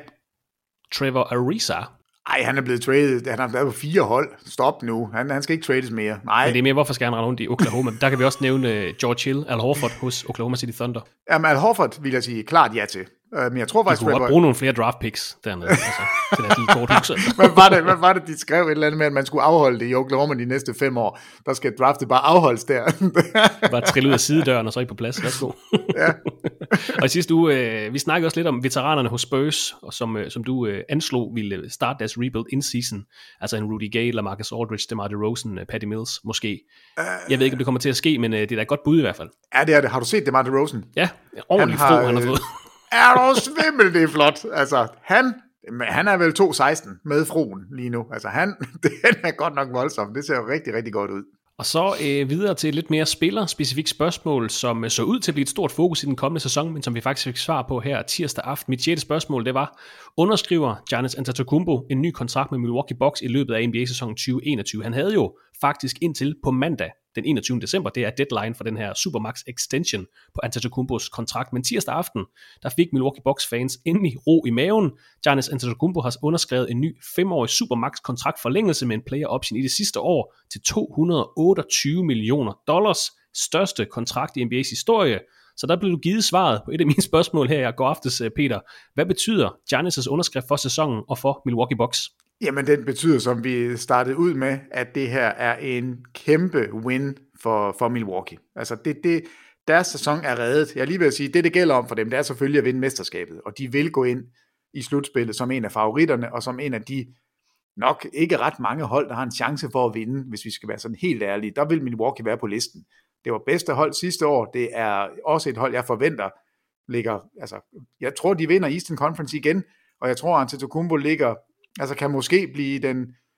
Trevor Ariza? Ej, han er blevet traded. Han har været på fire hold. Stop nu. Han, han skal ikke trades mere. Nej. Men det er mere, hvorfor skal han rende rundt i Oklahoma? Der kan vi også nævne uh, George Hill, Al Horford hos Oklahoma City Thunder. Jamen, Al Horford vil jeg sige klart ja til. Uh, men jeg tror faktisk... De kunne godt bruge nogle flere draft picks dernede. altså, til deres lille korthus. hvad, var det, hvad var det, de skrev et eller andet med, at man skulle afholde det i Oklahoma de næste fem år? Der skal draftet bare afholdes der. bare trille ud af sidedøren og så ikke på plads. Værsgo. ja. Og i sidste uge, øh, vi snakkede også lidt om veteranerne hos Spurs, og som, øh, som du øh, anslog ville starte deres rebuild in season. Altså en Rudy Gay, LaMarcus Aldridge, DeMar DeRozan, Patty Mills måske. Uh, Jeg ved ikke, om det kommer til at ske, men øh, det er da et godt bud i hvert fald. Ja, det er det. Har du set DeMar DeRozan? Ja, ordentligt fro han har fået. Er du svimmel, det er flot. Altså, han, han er vel to seksten med fruen lige nu. Altså, han, den er godt nok voldsom. Det ser jo rigtig, rigtig godt ud. Og så øh, videre til et lidt mere spiller-specifikt spørgsmål, som øh, så ud til at blive et stort fokus i den kommende sæson, men som vi faktisk fik svar på her tirsdag aften. Mit sjette spørgsmål, det var, underskriver Giannis Antetokounmpo en ny kontrakt med Milwaukee Bucks i løbet af N B A-sæsonen tyve enogtyve? Han havde jo faktisk indtil på mandag, den enogtyvende december, det er deadline for den her Supermax extension på Antetokounmpos kontrakt. Men tirsdag aften, der fik Milwaukee Bucks fans endelig ro i maven. Giannis Antetokounmpo har underskrevet en ny femårig Supermax kontrakt forlængelse med en player option i det sidste år til to hundrede og otteogtyve millioner dollars. Største kontrakt i N B A's historie. Så der blev du givet svaret på et af mine spørgsmål her i går aftes, Peter. Hvad betyder Giannis' underskrift for sæsonen og for Milwaukee Bucks? Jamen, den betyder, som vi startede ud med, at det her er en kæmpe win for, for Milwaukee. Altså, det, det, deres sæson er reddet. Jeg er lige ved at sige, det det gælder om for dem, det er selvfølgelig at vinde mesterskabet, og de vil gå ind i slutspillet som en af favoritterne, og som en af de nok ikke ret mange hold, der har en chance for at vinde, hvis vi skal være sådan helt ærlige. Der vil Milwaukee være på listen. Det var bedste hold sidste år. Det er også et hold, jeg forventer ligger, altså, jeg tror, de vinder Eastern Conference igen, og jeg tror, Antetokounmpo ligger, altså kan måske blive den,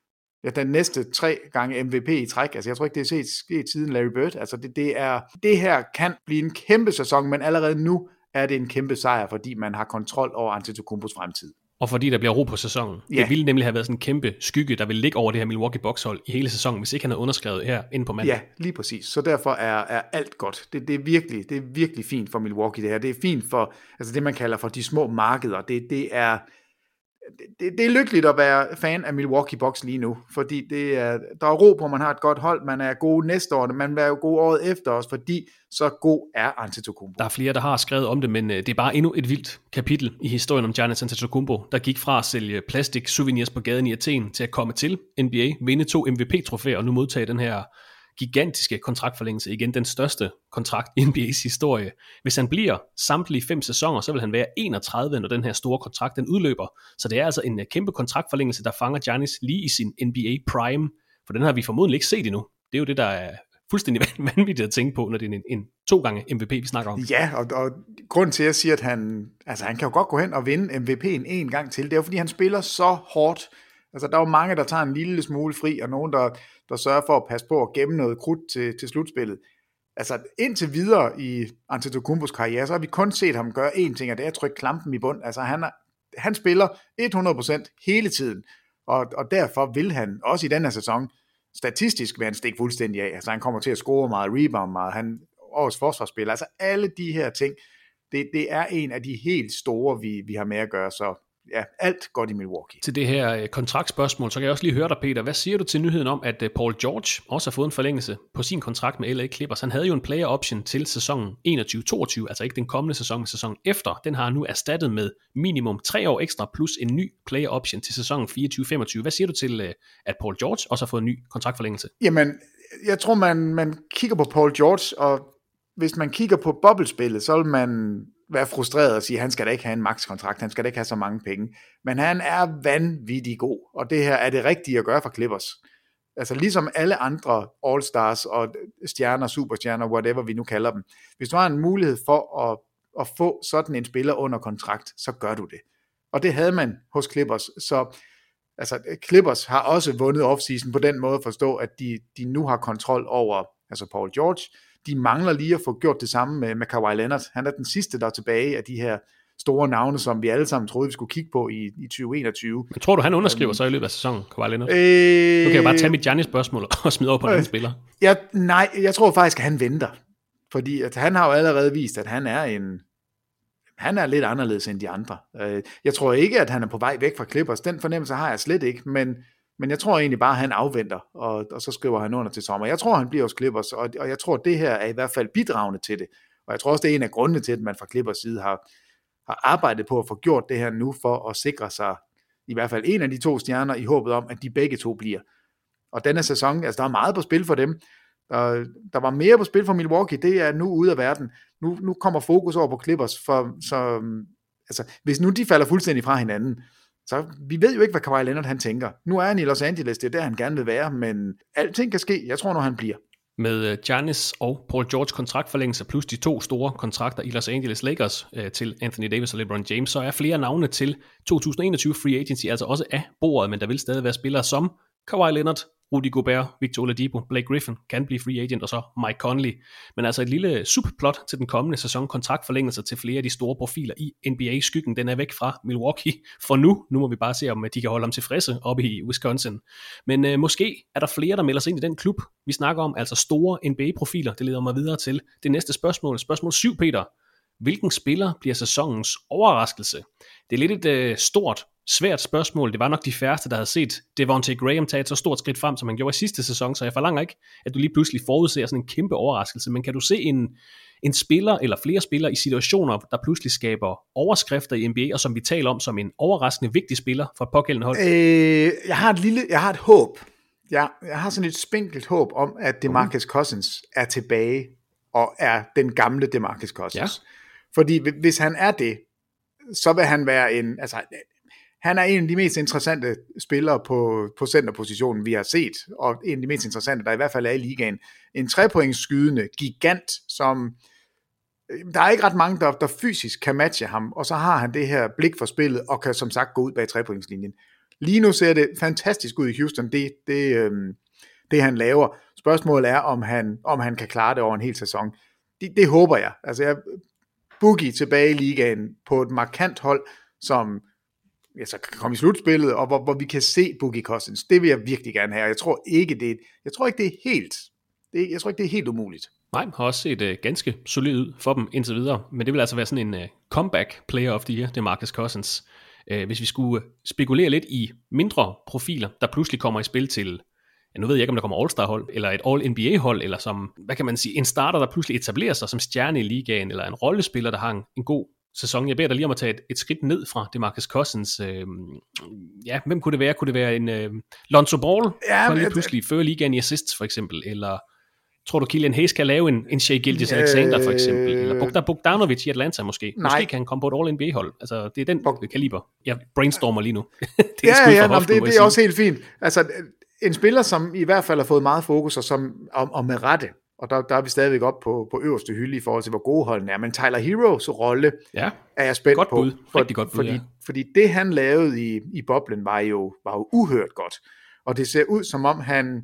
ja, den næste tre gange M V P i træk. Altså, jeg tror ikke, det er set sket siden Larry Bird. Altså, det, det, er, det her kan blive en kæmpe sæson, men allerede nu er det en kæmpe sejr, fordi man har kontrol over Antetokounmpos fremtid. Og fordi der bliver ro på sæsonen. Ja. Det ville nemlig have været sådan en kæmpe skygge, der ville ligge over det her Milwaukee Bucks hold i hele sæsonen, hvis ikke han havde underskrevet her inde på mandag. Ja, lige præcis. Så derfor er, er alt godt. Det, det, er virkelig, det er virkelig fint for Milwaukee det her. Det er fint for altså det, man kalder for de små markeder. Det, det er... Det, det er lykkeligt at være fan af Milwaukee Bucks lige nu, fordi det er, der er ro på, man har et godt hold, man er god næste år, man er jo god året efter os, fordi så god er Antetokounmpo. Der er flere, der har skrevet om det, men det er bare endnu et vildt kapitel i historien om Giannis Antetokounmpo, der gik fra at sælge plastik souvenirs på gaden i Athen til at komme til N B A, vinde to M V P-trofæer og nu modtage den her gigantiske kontraktforlængelse, igen den største kontrakt i N B A's historie. Hvis han bliver samtlige fem sæsoner, så vil han være enogtredive, når den her store kontrakt den udløber. Så det er altså en kæmpe kontraktforlængelse, der fanger Giannis lige i sin N B A prime, for den har vi formodentlig ikke set endnu. Det er jo det, der er fuldstændig vanvittigt at tænke på, når det er en, en to gange M V P, vi snakker om. Ja, og, og grund til, at jeg siger, at han, altså, han kan jo godt gå hen og vinde M V P'en en gang til, det er jo, fordi han spiller så hårdt. Altså, der er jo mange, der tager en lille smule fri, og nogen, der, der sørger for at passe på at gemme noget krudt til, til slutspillet. Altså, indtil videre i Antetokounmpos karriere, så har vi kun set ham gøre én ting, og det er at trykke klampen i bund. Altså, han, er, han spiller hundrede procent hele tiden, og, og derfor vil han, også i den her sæson, statistisk vil han stikke fuldstændig af. Altså, han kommer til at score meget, rebound meget, han årets forsvarsspiller. Altså, alle de her ting, det, det er en af de helt store, vi, vi har med at gøre, så ja, alt godt i Milwaukee. Til det her kontraktspørgsmål, så kan jeg også lige høre dig, Peter. Hvad siger du til nyheden om, at Paul George også har fået en forlængelse på sin kontrakt med L A Clippers? Han havde jo en player option til sæsonen enogtyve toogtyve, altså ikke den kommende sæson, men sæsonen efter. Den har han nu erstattet med minimum tre år ekstra, plus en ny player option til sæsonen fireogtyve femogtyve. Hvad siger du til, at Paul George også har fået en ny kontraktforlængelse? Jamen, jeg tror, man, man kigger på Paul George, og hvis man kigger på boblespillet, så vil man være frustreret og sige, at han skal da ikke have en max-kontrakt, han skal da ikke have så mange penge. Men han er vanvittig god, og det her er det rigtige at gøre for Clippers. Altså ligesom alle andre All-Stars og stjerner, superstjerner, whatever vi nu kalder dem. Hvis du har en mulighed for at, at få sådan en spiller under kontrakt, så gør du det. Og det havde man hos Clippers. Så altså, Clippers har også vundet offseason på den måde at forstå, at de, de nu har kontrol over altså Paul George. De mangler lige at få gjort det samme med, med Kawhi Leonard. Han er den sidste, der er tilbage af de her store navne, som vi alle sammen troede, vi skulle kigge på i, i tyve enogtyve. Men tror du, han underskriver um, så i løbet af sæsonen, Kawhi Leonard? Øh, nu kan jeg bare tage mit Giannis-spørgsmål og smide over på øh, den spiller. Ja, nej, jeg tror faktisk, at han venter. Fordi at han har jo allerede vist, at han er en... Han er lidt anderledes end de andre. Jeg tror ikke, at han er på vej væk fra Clippers. Den fornemmelse har jeg slet ikke, men... Men jeg tror egentlig bare, at han afventer, og, og så skriver han under til sommer. Jeg tror, han bliver hos Clippers, og, og jeg tror, det her er i hvert fald bidragende til det. Og jeg tror også, det er en af grundene til, at man fra Clippers side har, har arbejdet på at få gjort det her nu, for at sikre sig i hvert fald en af de to stjerner, i håbet om, at de begge to bliver. Og denne sæson, altså der er meget på spil for dem. Der, der var mere på spil for Milwaukee, det er nu ude af verden. Nu, nu kommer fokus over på Clippers, for så, altså, hvis nu de falder fuldstændig fra hinanden, så vi ved jo ikke, hvad Kawhi Leonard han tænker. Nu er han i Los Angeles, det er der, han gerne vil være, men alting kan ske. Jeg tror nu, han bliver. Med Giannis og Paul George kontraktforlængelse, plus de to store kontrakter i Los Angeles Lakers øh, til Anthony Davis og LeBron James, så er flere navne til to tusind enogtyve Free Agency altså også af bordet, men der vil stadig være spillere som Kawhi Leonard, Rudy Gobert, Victor Oladipo, Blake Griffin kan blive free agent, og så Mike Conley. Men altså et lille subplot til den kommende sæson, kontraktforlængelser til flere af de store profiler i N B A-skyggen, den er væk fra Milwaukee for nu. Nu må vi bare se, om de kan holde ham tilfredse oppe i Wisconsin. Men øh, måske er der flere, der melder sig ind i den klub, vi snakker om, altså store N B A-profiler. Det leder mig videre til det næste spørgsmål. Spørgsmål syv, Peter. Hvilken spiller bliver sæsonens overraskelse? Det er lidt et øh, stort, svært spørgsmål. Det var nok de færreste, der havde set Devontae Graham tage et så stort skridt frem, som han gjorde i sidste sæson, så jeg forlanger ikke, at du lige pludselig forudser sådan en kæmpe overraskelse, men kan du se en, en spiller eller flere spillere i situationer, der pludselig skaber overskrifter i N B A, og som vi taler om som en overraskende vigtig spiller for et pågældende hold? Øh, jeg har et lille, jeg har et håb. Jeg, jeg har sådan et spinkelt håb om, at DeMarcus Cousins er tilbage, og er den gamle DeMarcus Cousins. Ja. Fordi hvis han er det, så vil han være en, altså, han er en af de mest interessante spillere på, på centerpositionen, vi har set, og en af de mest interessante, der i hvert fald er i ligaen. En trepointsskydende gigant, som der er ikke ret mange, der, der fysisk kan matche ham, og så har han det her blik for spillet, og kan som sagt gå ud bag trepointslinjen. lige nu ser det fantastisk ud i Houston, det, det, øhm, det han laver. Spørgsmålet er, om han, om han kan klare det over en hel sæson. Det, det håber jeg. Altså, jeg Boogie tilbage i ligaen på et markant hold, som ja, så kan komme i slutspillet, og hvor, hvor vi kan se Boogie Cousins. Det vil jeg virkelig gerne have. Jeg tror ikke, det er, jeg tror ikke, det er helt, det, jeg tror ikke, det er helt umuligt. Nej, har også set uh, ganske solid ud for dem indtil videre, men det vil altså være sådan en uh, comeback player of the year, det er Marcus Cousins. Uh, hvis vi skulle spekulere lidt i mindre profiler, der pludselig kommer i spil til, ja, nu ved jeg ikke, om der kommer All-Star-hold, eller et All-N B A-hold, eller som, hvad kan man sige, en starter, der pludselig etablerer sig som stjerne i ligaen, eller en rollespiller, der har en, en god sæson. Jeg beder dig lige om at tage et, et skridt ned fra det Marcus Cousins. Øh, ja, hvem kunne det være? Kunne det være en øh, Lonzo Ball, ja, der lige pludselig fører ligaen i assists, for eksempel, eller tror du, Killian Hayes kan lave en, en Shai Gilgeous-Alexander, for eksempel? Eller Bogdan Bogdanovic i Atlanta, måske? Nej. Måske kan han komme på et All-N B A-hold. Altså, det er den Bog- kaliber. Jeg brainstormer lige nu. det er ja, ja, nå, det, det er også helt fint. Altså, en spiller, som i hvert fald har fået meget fokus, og, som, og, og med rette, og der, der er vi stadigvæk op på, på øverste hylde i forhold til, hvor gode holdene er. Men Tyler Heroes rolle ja. er jeg spændt godt på. Bud. For, Rigtig godt bud, fordi, ja. fordi det, han lavede i, i boblen, var jo, var jo uhørt godt. Og det ser ud, som om han...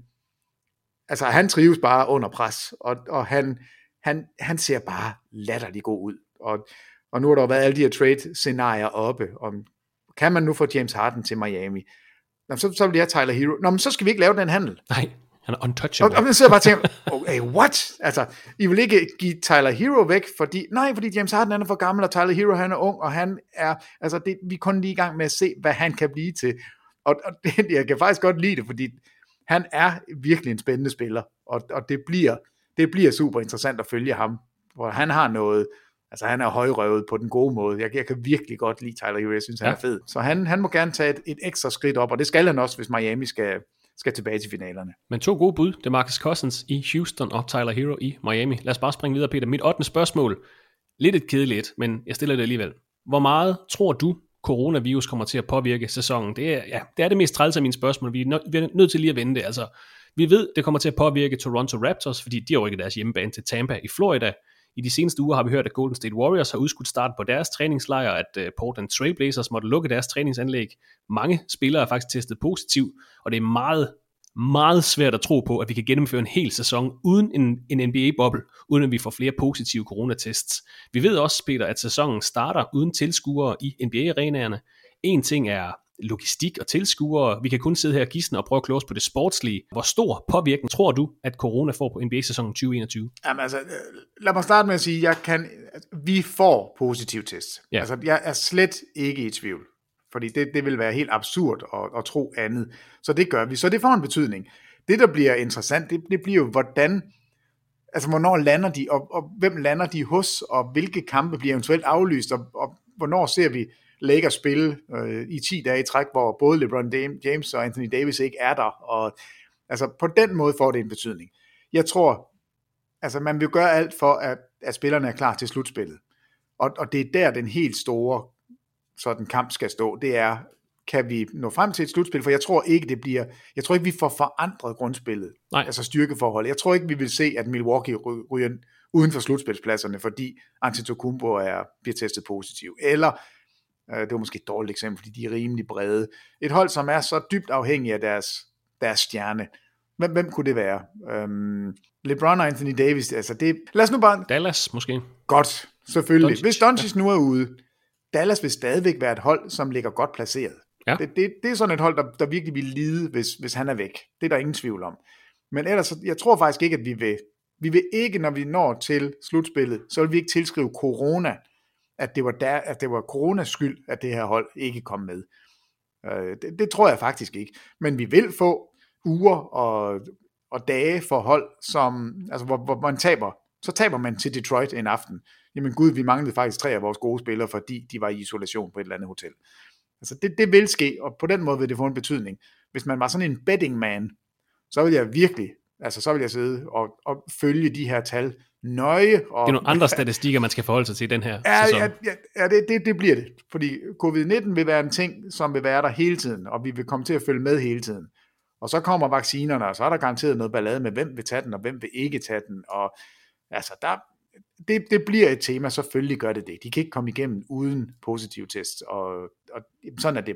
Altså, han trives bare under pres, og, og han, han, han ser bare latterlig god ud. Og, og nu har der været alle de her trade-scenarier oppe, om kan man nu få James Harden til Miami? Nå, så, så vil jeg Tyler Hero. Nå, men så skal vi ikke lave den handel. Nej, han er untouchable. Og, og så bare tænker, okay, what? Altså, I vil ikke give Tyler Hero væk, fordi, nej, fordi James Harden han er for gammel, og Tyler Hero han er ung, og han er, altså, det, vi er kun lige i gang med at se, hvad han kan blive til. Og, og det, jeg kan faktisk godt lide det, fordi han er virkelig en spændende spiller, og, og det, bliver, det bliver super interessant at følge ham, hvor han har noget, altså han er højrøvet på den gode måde. Jeg, jeg kan virkelig godt lide Tyler Hero, jeg synes, han ja. er fed. Så han, han må gerne tage et, et ekstra skridt op, og det skal han også, hvis Miami skal, skal tilbage til finalerne. Men to gode bud, det er Marcus Cousins i Houston og Tyler Hero i Miami. Lad os bare springe videre, Peter. Mit ottende spørgsmål, lidt et kedeligt, men jeg stiller det alligevel. Hvor meget tror du, coronavirus kommer til at påvirke sæsonen? Det er, ja, det er det mest træls af mine spørgsmål. Vi er, nø- vi er nødt til lige at vende det. Altså, vi ved, det kommer til at påvirke Toronto Raptors, fordi de har rykket deres hjemmebane til Tampa i Florida. I de seneste uger har vi hørt, at Golden State Warriors har udskudt starten på deres træningslejr, at uh, Portland Trail Blazers måtte lukke deres træningsanlæg. Mange spillere er faktisk testet positiv, og det er meget, meget svært at tro på, at vi kan gennemføre en hel sæson uden en, en N B A-boble, uden at vi får flere positive coronatests. Vi ved også, Peter, at sæsonen starter uden tilskuere i N B A-arenaerne. En ting er logistik og tilskuere. Vi kan kun sidde her og gisne og prøve at klose på det sportslige. Hvor stor påvirkning tror du, at corona får på N B A-sæsonen tyve enogtyve? Jamen altså, lad mig starte med at sige, jeg kan, vi får positiv test. Ja. Altså, jeg er slet ikke i tvivl. Fordi det, det vil være helt absurd at, at tro andet. Så det gør vi. Så det får en betydning. Det, der bliver interessant, det, det bliver jo, hvordan, altså hvornår lander de, og, og hvem lander de hos, og hvilke kampe bliver eventuelt aflyst, og, og hvornår ser vi Lakers spille øh, i ti dage i træk, hvor både LeBron James og Anthony Davis ikke er der. Og, altså på den måde får det en betydning. Jeg tror, altså man vil gøre alt for, at, at spillerne er klar til slutspillet. Og, og det er der, den helt store sådan kamp skal stå. Det er, kan vi nå frem til et slutspil? For jeg tror ikke, det bliver, jeg tror ikke, vi får forandret grundspillet. Nej. Altså styrkeforhold. Jeg tror ikke, vi vil se, at Milwaukee ryger uden for slutspilspladserne, fordi Antetokounmpo er, bliver testet positiv. Eller det var måske et dårligt eksempel, fordi de er rimelig brede. Et hold, som er så dybt afhængig af deres, deres stjerne. Hvem, hvem kunne det være? Um, LeBron og Anthony Davis, altså det... Lad os nu bare... Dallas, måske. Godt, selvfølgelig. Doncic. Hvis Doncic nu er ude, Dallas vil stadigvæk være et hold, som ligger godt placeret. Ja. Det, det, det er sådan et hold, der, der virkelig vil lide, hvis, hvis han er væk. Det er der ingen tvivl om. Men ellers, jeg tror faktisk ikke, at vi vil... Vi vil ikke, når vi når til slutspillet, så vil vi ikke tilskrive corona, at det var, der, at det var coronas skyld, at det her hold ikke kom med. Øh, det, det tror jeg faktisk ikke. Men vi vil få uger og, og dage for hold, som, altså, hvor, hvor man taber. Så taber man til Detroit en aften. Jamen gud, vi manglede faktisk tre af vores gode spillere, fordi de var i isolation på et eller andet hotel. Altså det, det vil ske, og på den måde vil det få en betydning. Hvis man var sådan en betting man, så vil jeg virkelig, altså så vil jeg sidde og, og følge de her tal nøje. Og, det er nogle andre statistikker, man skal forholde sig til i den her ja, sæson. Ja, ja, ja det, det, det bliver det. Fordi covid nitten vil være en ting, som vil være der hele tiden, og vi vil komme til at følge med hele tiden. Og så kommer vaccinerne, og så er der garanteret noget ballade med, hvem vil tage den, og hvem vil ikke tage den. Og altså, der, det, det bliver et tema, selvfølgelig gør det det. De kan ikke komme igennem uden positiv test, og, og sådan er det bare.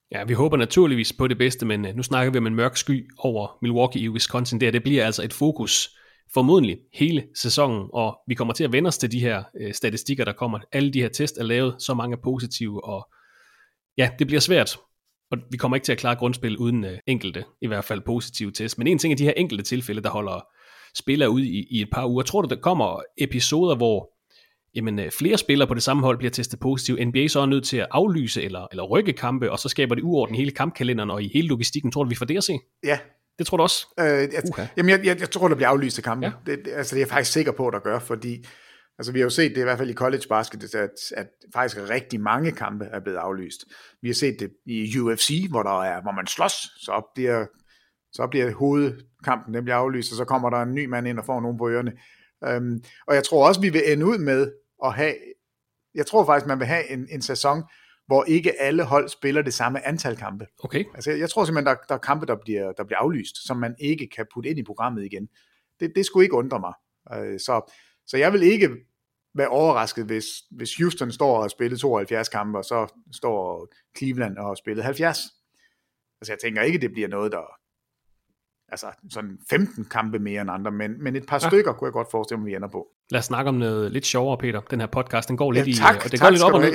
Ja, vi håber naturligvis på det bedste, men nu snakker vi om en mørk sky over Milwaukee i Wisconsin. Der, det bliver altså et fokus formodentlig hele sæsonen, og vi kommer til at vende os til de her øh, statistikker, der kommer. Alle de her test er lavet, så mange er positive, og ja, det bliver svært. Og vi kommer ikke til at klare grundspil uden øh, enkelte, i hvert fald positive test. Men en ting er de her enkelte tilfælde, der holder spillere ud i, i et par uger. Tror du, der kommer episoder, hvor jamen, øh, flere spillere på det samme hold bliver testet positive? N B A så er nødt til at aflyse eller, eller rykke kampe, og så skaber det uorden i hele kampkalenderen og i hele logistikken. Tror du, vi får det at se? Ja. Det tror du også? Øh, jeg, uh-huh. Jamen, jeg, jeg, jeg tror, der bliver aflyst af kampe. Ja. Det, det, altså, det er jeg faktisk sikker på, der gør, fordi altså, vi har jo set det i hvert fald i college basket, at, at faktisk rigtig mange kampe er blevet aflyst. Vi har set det i U F C, hvor, der er, hvor man slås, så bliver, så bliver hovedkampen, den bliver aflyst, og så kommer der en ny mand ind og får nogen på ørerne. Um, og jeg tror også, vi vil ende ud med at have, jeg tror faktisk, man vil have en, en sæson, hvor ikke alle hold spiller det samme antal kampe. Okay. Altså, jeg tror simpelthen, der, der er kampe, der bliver, der bliver aflyst, som man ikke kan putte ind i programmet igen. Det, det skulle ikke undre mig. Uh, så, så jeg vil ikke være overrasket, hvis, hvis Houston står og spiller tooghalvfjerds kampe, og så står Cleveland og har spillet halvfjerds. Altså, jeg tænker ikke, det bliver noget, der altså sådan femten kampe mere end andre, men, men et par ja. stykker kunne jeg godt forestille mig, vi ender på. Lad os snakke om noget lidt sjovere, Peter. Den her podcast, den går lidt ja, i, tak, og det tak, går lidt op og ned.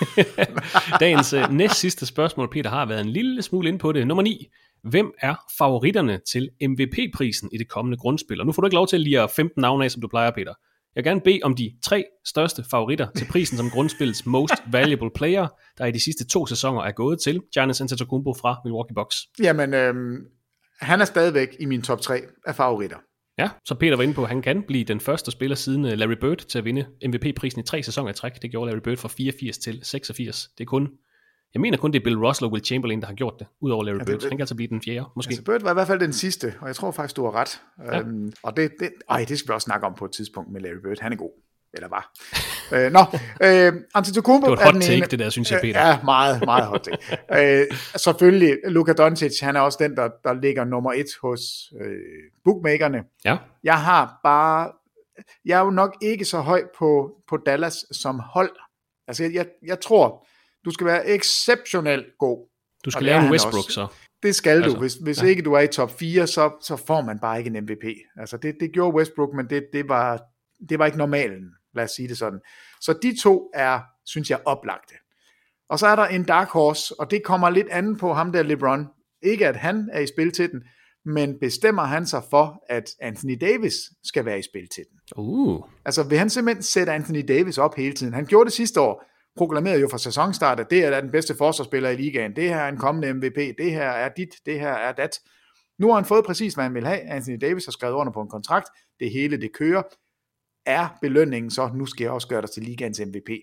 Ja. Dagens uh, næst sidste spørgsmål, Peter, har været en lille smule inde på det. Nummer ni. Hvem er favoritterne til M V P-prisen i det kommende grundspil? Og nu får du ikke lov til at lire femten navne af, som du plejer, Peter. Jeg vil gerne bede om de tre største favoritter til prisen som grundspillets most valuable player, der i de sidste to sæsoner er gået til Giannis Antetokounmpo fra Milwaukee Bucks. Jamen, øhm, han er stadigvæk i min top tre af favoritter. Ja, så Peter var inde på, at han kan blive den første spiller siden Larry Bird til at vinde M V P-prisen i tre sæsoner i træk. Det gjorde Larry Bird fra fireogfirs til seksogfirs. Det er kun, jeg mener kun, det er Bill Russell og Will Chamberlain, der har gjort det, udover Larry ja, Bird. Han kan altså blive den fjerde, måske. Altså Bird var i hvert fald den sidste, og jeg tror faktisk, du har ret. Ja. Øhm, og det, det, ej, det skal vi også snakke om på et tidspunkt med Larry Bird. Han er god. Eller var. øh, nå, øh, Antetokounmpo det var et hot take, ene, det der, synes jeg, Peter. Ja, meget, meget hot take. øh, selvfølgelig, Luka Doncic, han er også den, der, der ligger nummer et hos øh, bookmakerne. Ja. Jeg har bare, jeg er jo nok ikke så høj på, på Dallas som hold. Altså, jeg, jeg, jeg tror, du skal være exceptionelt god. Du skal lave en Westbrook, så. Det skal altså, du. Hvis, hvis ja. ikke du er i top fire, så, så får man bare ikke en M V P. Altså, det, det gjorde Westbrook, men det, det, var, det var ikke normalen. Lad os sige det sådan. Så de to er, synes jeg, oplagte. Og så er der en dark horse, og det kommer lidt andet på ham der LeBron. Ikke at han er i spil til den, men bestemmer han sig for, at Anthony Davis skal være i spil til den. Uh. Altså vil han simpelthen sætte Anthony Davis op hele tiden. Han gjorde det sidste år, proklamerede jo fra sæsonstart, at det er den bedste forsvarsspiller i ligaen. Det her er en kommende M V P. Det her er dit. Det her er dat. Nu har han fået præcis, hvad han vil have. Anthony Davis har skrevet under på en kontrakt. Det hele, det kører. Er belønningen, så nu skal jeg også gøre dig til ligaens M V P.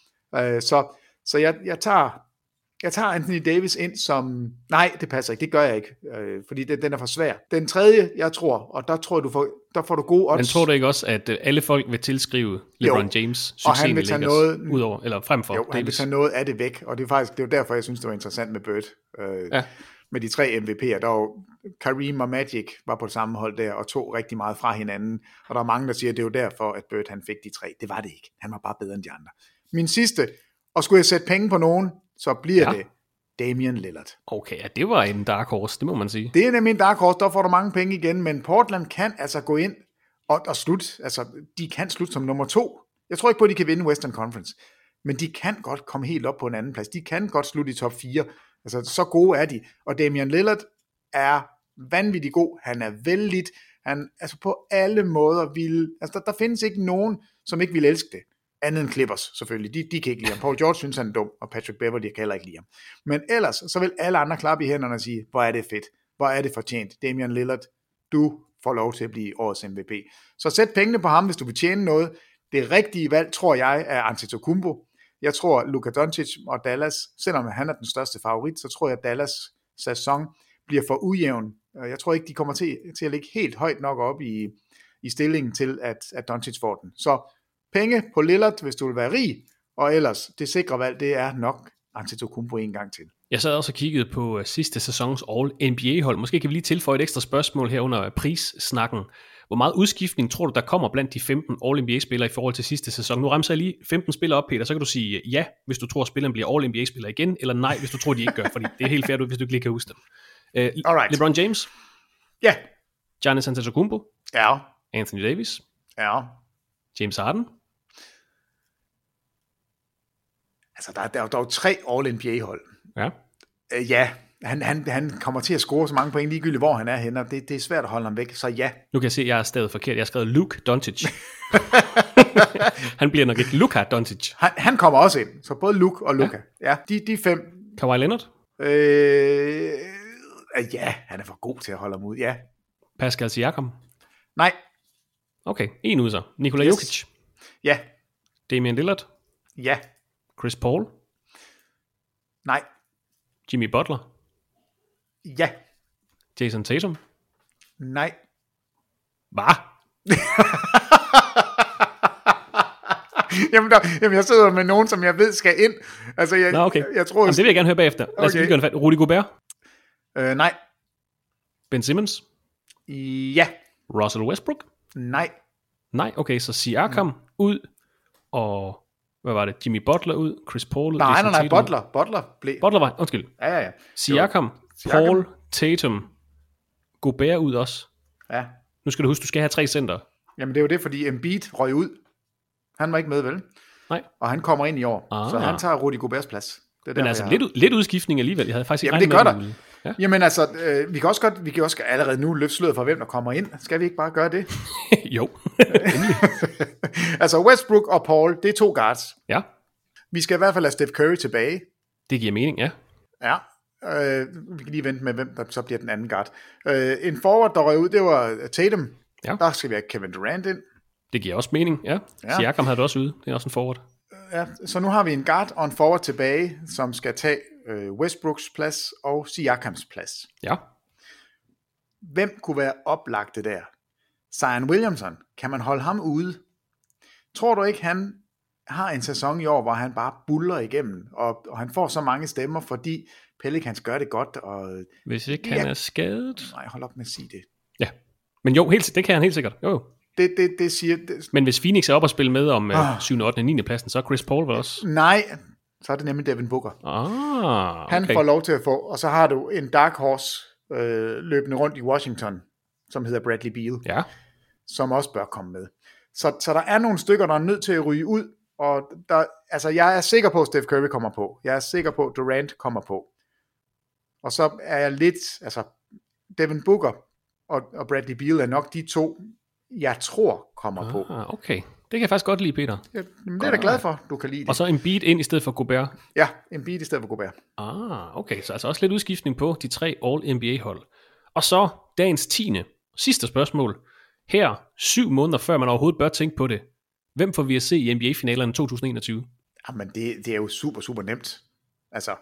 Uh, så så jeg, jeg, tager, jeg tager Anthony Davis ind som, nej, det passer ikke, det gør jeg ikke, uh, fordi det, den er for svær. Den tredje, jeg tror, og der tror jeg, du får, der får du gode odds. Men tror du ikke også, at alle folk vil tilskrive LeBron jo, James succesen i Lakers noget, udover, eller frem for jo, Davis? Han vil tage noget af det væk, og det er faktisk, det er derfor, jeg synes, det var interessant med Bird. Uh, ja. Med de tre M V P'er, der var Kareem og Magic var på det samme hold der, og tog rigtig meget fra hinanden, og der er mange, der siger, at det er jo derfor, at Bird han fik de tre. Det var det ikke. Han var bare bedre end de andre. Min sidste, og skulle jeg sætte penge på nogen, så bliver ja. det Damian Lillard. Okay, ja, det var en dark horse, det må man sige. Det er nemlig en dark horse, der får du mange penge igen, men Portland kan altså gå ind og, og slutte, altså de kan slutte som nummer to. Jeg tror ikke på, at de kan vinde Western Conference, men de kan godt komme helt op på en anden plads. De kan godt slutte i top fire. Altså, så gode er de. Og Damian Lillard er vanvittig god. Han er vældig. Han, altså på alle måder vil, altså der, der findes ikke nogen, som ikke vil elske det. Andet end Clippers, selvfølgelig. De, de kan ikke lide ham. Paul George synes, han er dum, og Patrick Beverley kan heller ikke lide ham. Men ellers, så vil alle andre klappe i hænderne og sige, hvor er det fedt. Hvor er det fortjent. Damian Lillard, du får lov til at blive årets M V P. Så sæt pengene på ham, hvis du vil tjene noget. Det rigtige valg, tror jeg, er Antetokounmpo. Jeg tror, Luka Doncic og Dallas, selvom han er den største favorit, så tror jeg, at Dallas' sæson bliver for ujævn. Jeg tror ikke, de kommer til, til at ligge helt højt nok op i, i stillingen til, at, at Doncic får den. Så penge på Lillard, hvis du vil være rig, og ellers det sikre valg, det er nok Antetokounmpo en gang til. Jeg sad også og kiggede på sidste sæsons All N B A-hold. Måske kan vi lige tilføje et ekstra spørgsmål her under prissnakken. Hvor meget udskiftning tror du, der kommer blandt de femten All-N B A-spillere i forhold til sidste sæson? Nu ramser jeg lige femten spillere op, Peter, så kan du sige ja, hvis du tror, at spilleren bliver All-N B A-spiller igen, eller nej, hvis du tror, de ikke gør, fordi det er helt fair, hvis du ikke lige kan huske dem. Uh, Alright. LeBron James? Ja. Giannis Antetokounmpo? Ja. Anthony Davis? Ja. James Harden? Altså, der, der, der er jo tre All-N B A-hold. Ja. Uh, ja, han, han, han kommer til at score så mange point, ligegyldigt hvor han er henne, og det, det er svært at holde ham væk, så ja. Nu kan jeg se, at jeg er stadig forkert. Jeg har skrevet Luka Doncic. Han bliver nok ikke Luka Doncic. Han, han kommer også ind, så både Luke og Luka. Ja, ja de, de fem. Kawhi Leonard? Øh, ja, han er for god til at holde ham ud, ja. Pascal Siakam? Nej. Okay, en ud så. Nikola Yes. Jokic? Ja. Damian Lillard? Ja. Chris Paul? Nej. Jimmy Butler? Ja. Jason Tatum? Nej. Hvad? jamen, der, jamen, jeg sidder med nogen, som jeg ved skal ind. Altså, jeg, Nå, okay. jeg, jeg tror... Jamen, det vil jeg gerne høre bagefter. Lad os Okay. lige gøre en fat. Rudy Gobert? Øh, nej. Ben Simmons? Ja. Russell Westbrook? Nej. Nej, okay, så Siakam mm. ud, og hvad var det? Jimmy Butler ud, Chris Paul ud. Nej, Jason nej, nej, Tatum. Butler. Butler blev... Butler var, undskyld. Ja, ja, ja. Siakam, Siakam. Paul, Tatum, Gobert ud også. Ja. Nu skal du huske, du skal have tre center. Jamen, det er jo det, fordi Embiid røg ud. Han var ikke med, vel? Nej. Og han kommer ind i år, Ah. så han tager Rudy Goberts plads. Det er Men derfor, altså, jeg lidt, ud- lidt udskiftning alligevel. Jeg havde faktisk ikke Jamen, det regnet gør med, der. Ja. Jamen altså, øh, vi kan også godt, vi kan også allerede nu løfte sløret for, hvem der kommer ind. Skal vi ikke bare gøre det? Jo. altså, Westbrook og Paul, det er to guards. Ja. Vi skal i hvert fald have Steph Curry tilbage. Det giver mening, ja. Ja. Øh, vi kan lige vente med, hvem der så bliver den anden guard. Øh, en forward, der røg ud, det var Tatum. Ja. Der skal vi have Kevin Durant ind. Det giver også mening, ja. Ja. Siakam havde det også ude. Det er også en forward. Ja, så nu har vi en guard og en forward tilbage, som skal tage øh, Westbrooks plads og Siakams plads. Ja. Hvem kunne være oplagte der? Zion Williamson, kan man holde ham ude? Tror du ikke, han har en sæson i år, hvor han bare buller igennem, og, og han får så mange stemmer, fordi Pelicans gør det godt? Og, Hvis ikke han ja, er skadet. Nej, hold op med at sige det. Ja. Men jo, helt, det kan han helt sikkert. Jo, jo. Det, det, det siger... Det... Men hvis Phoenix er op og spille med om Ah. øh, syvende, ottende og niende pladsen, så er Chris Paul vel også. Nej, så er det nemlig Devin Booker. Ah, okay. Han får lov til at få, og så har du en dark horse øh, løbende rundt i Washington, som hedder Bradley Beal, Ja. som også bør komme med. Så, så der er nogle stykker, der er nødt til at ryge ud, og der, altså, jeg er sikker på, at Steph Curry kommer på. Jeg er sikker på, at Durant kommer på. Og så er jeg lidt, altså, Devin Booker og, og Bradley Beal er nok de to, jeg tror kommer ah, på. okay. Det kan jeg faktisk godt lide, Peter. Ja, men det er jeg da glad for, du kan lide det. Og så en beat ind i stedet for Gobert. Ja, en beat i stedet for Gobert. Ah, okay. Så altså også lidt udskiftning på de tre All-N B A-hold. Og så dagens tiende. Sidste spørgsmål. Her, syv måneder før man overhovedet bør tænke på det. Hvem får vi at se i N B A-finalerne to tusind enogtyve? Jamen, det, det er jo super, super nemt. Altså,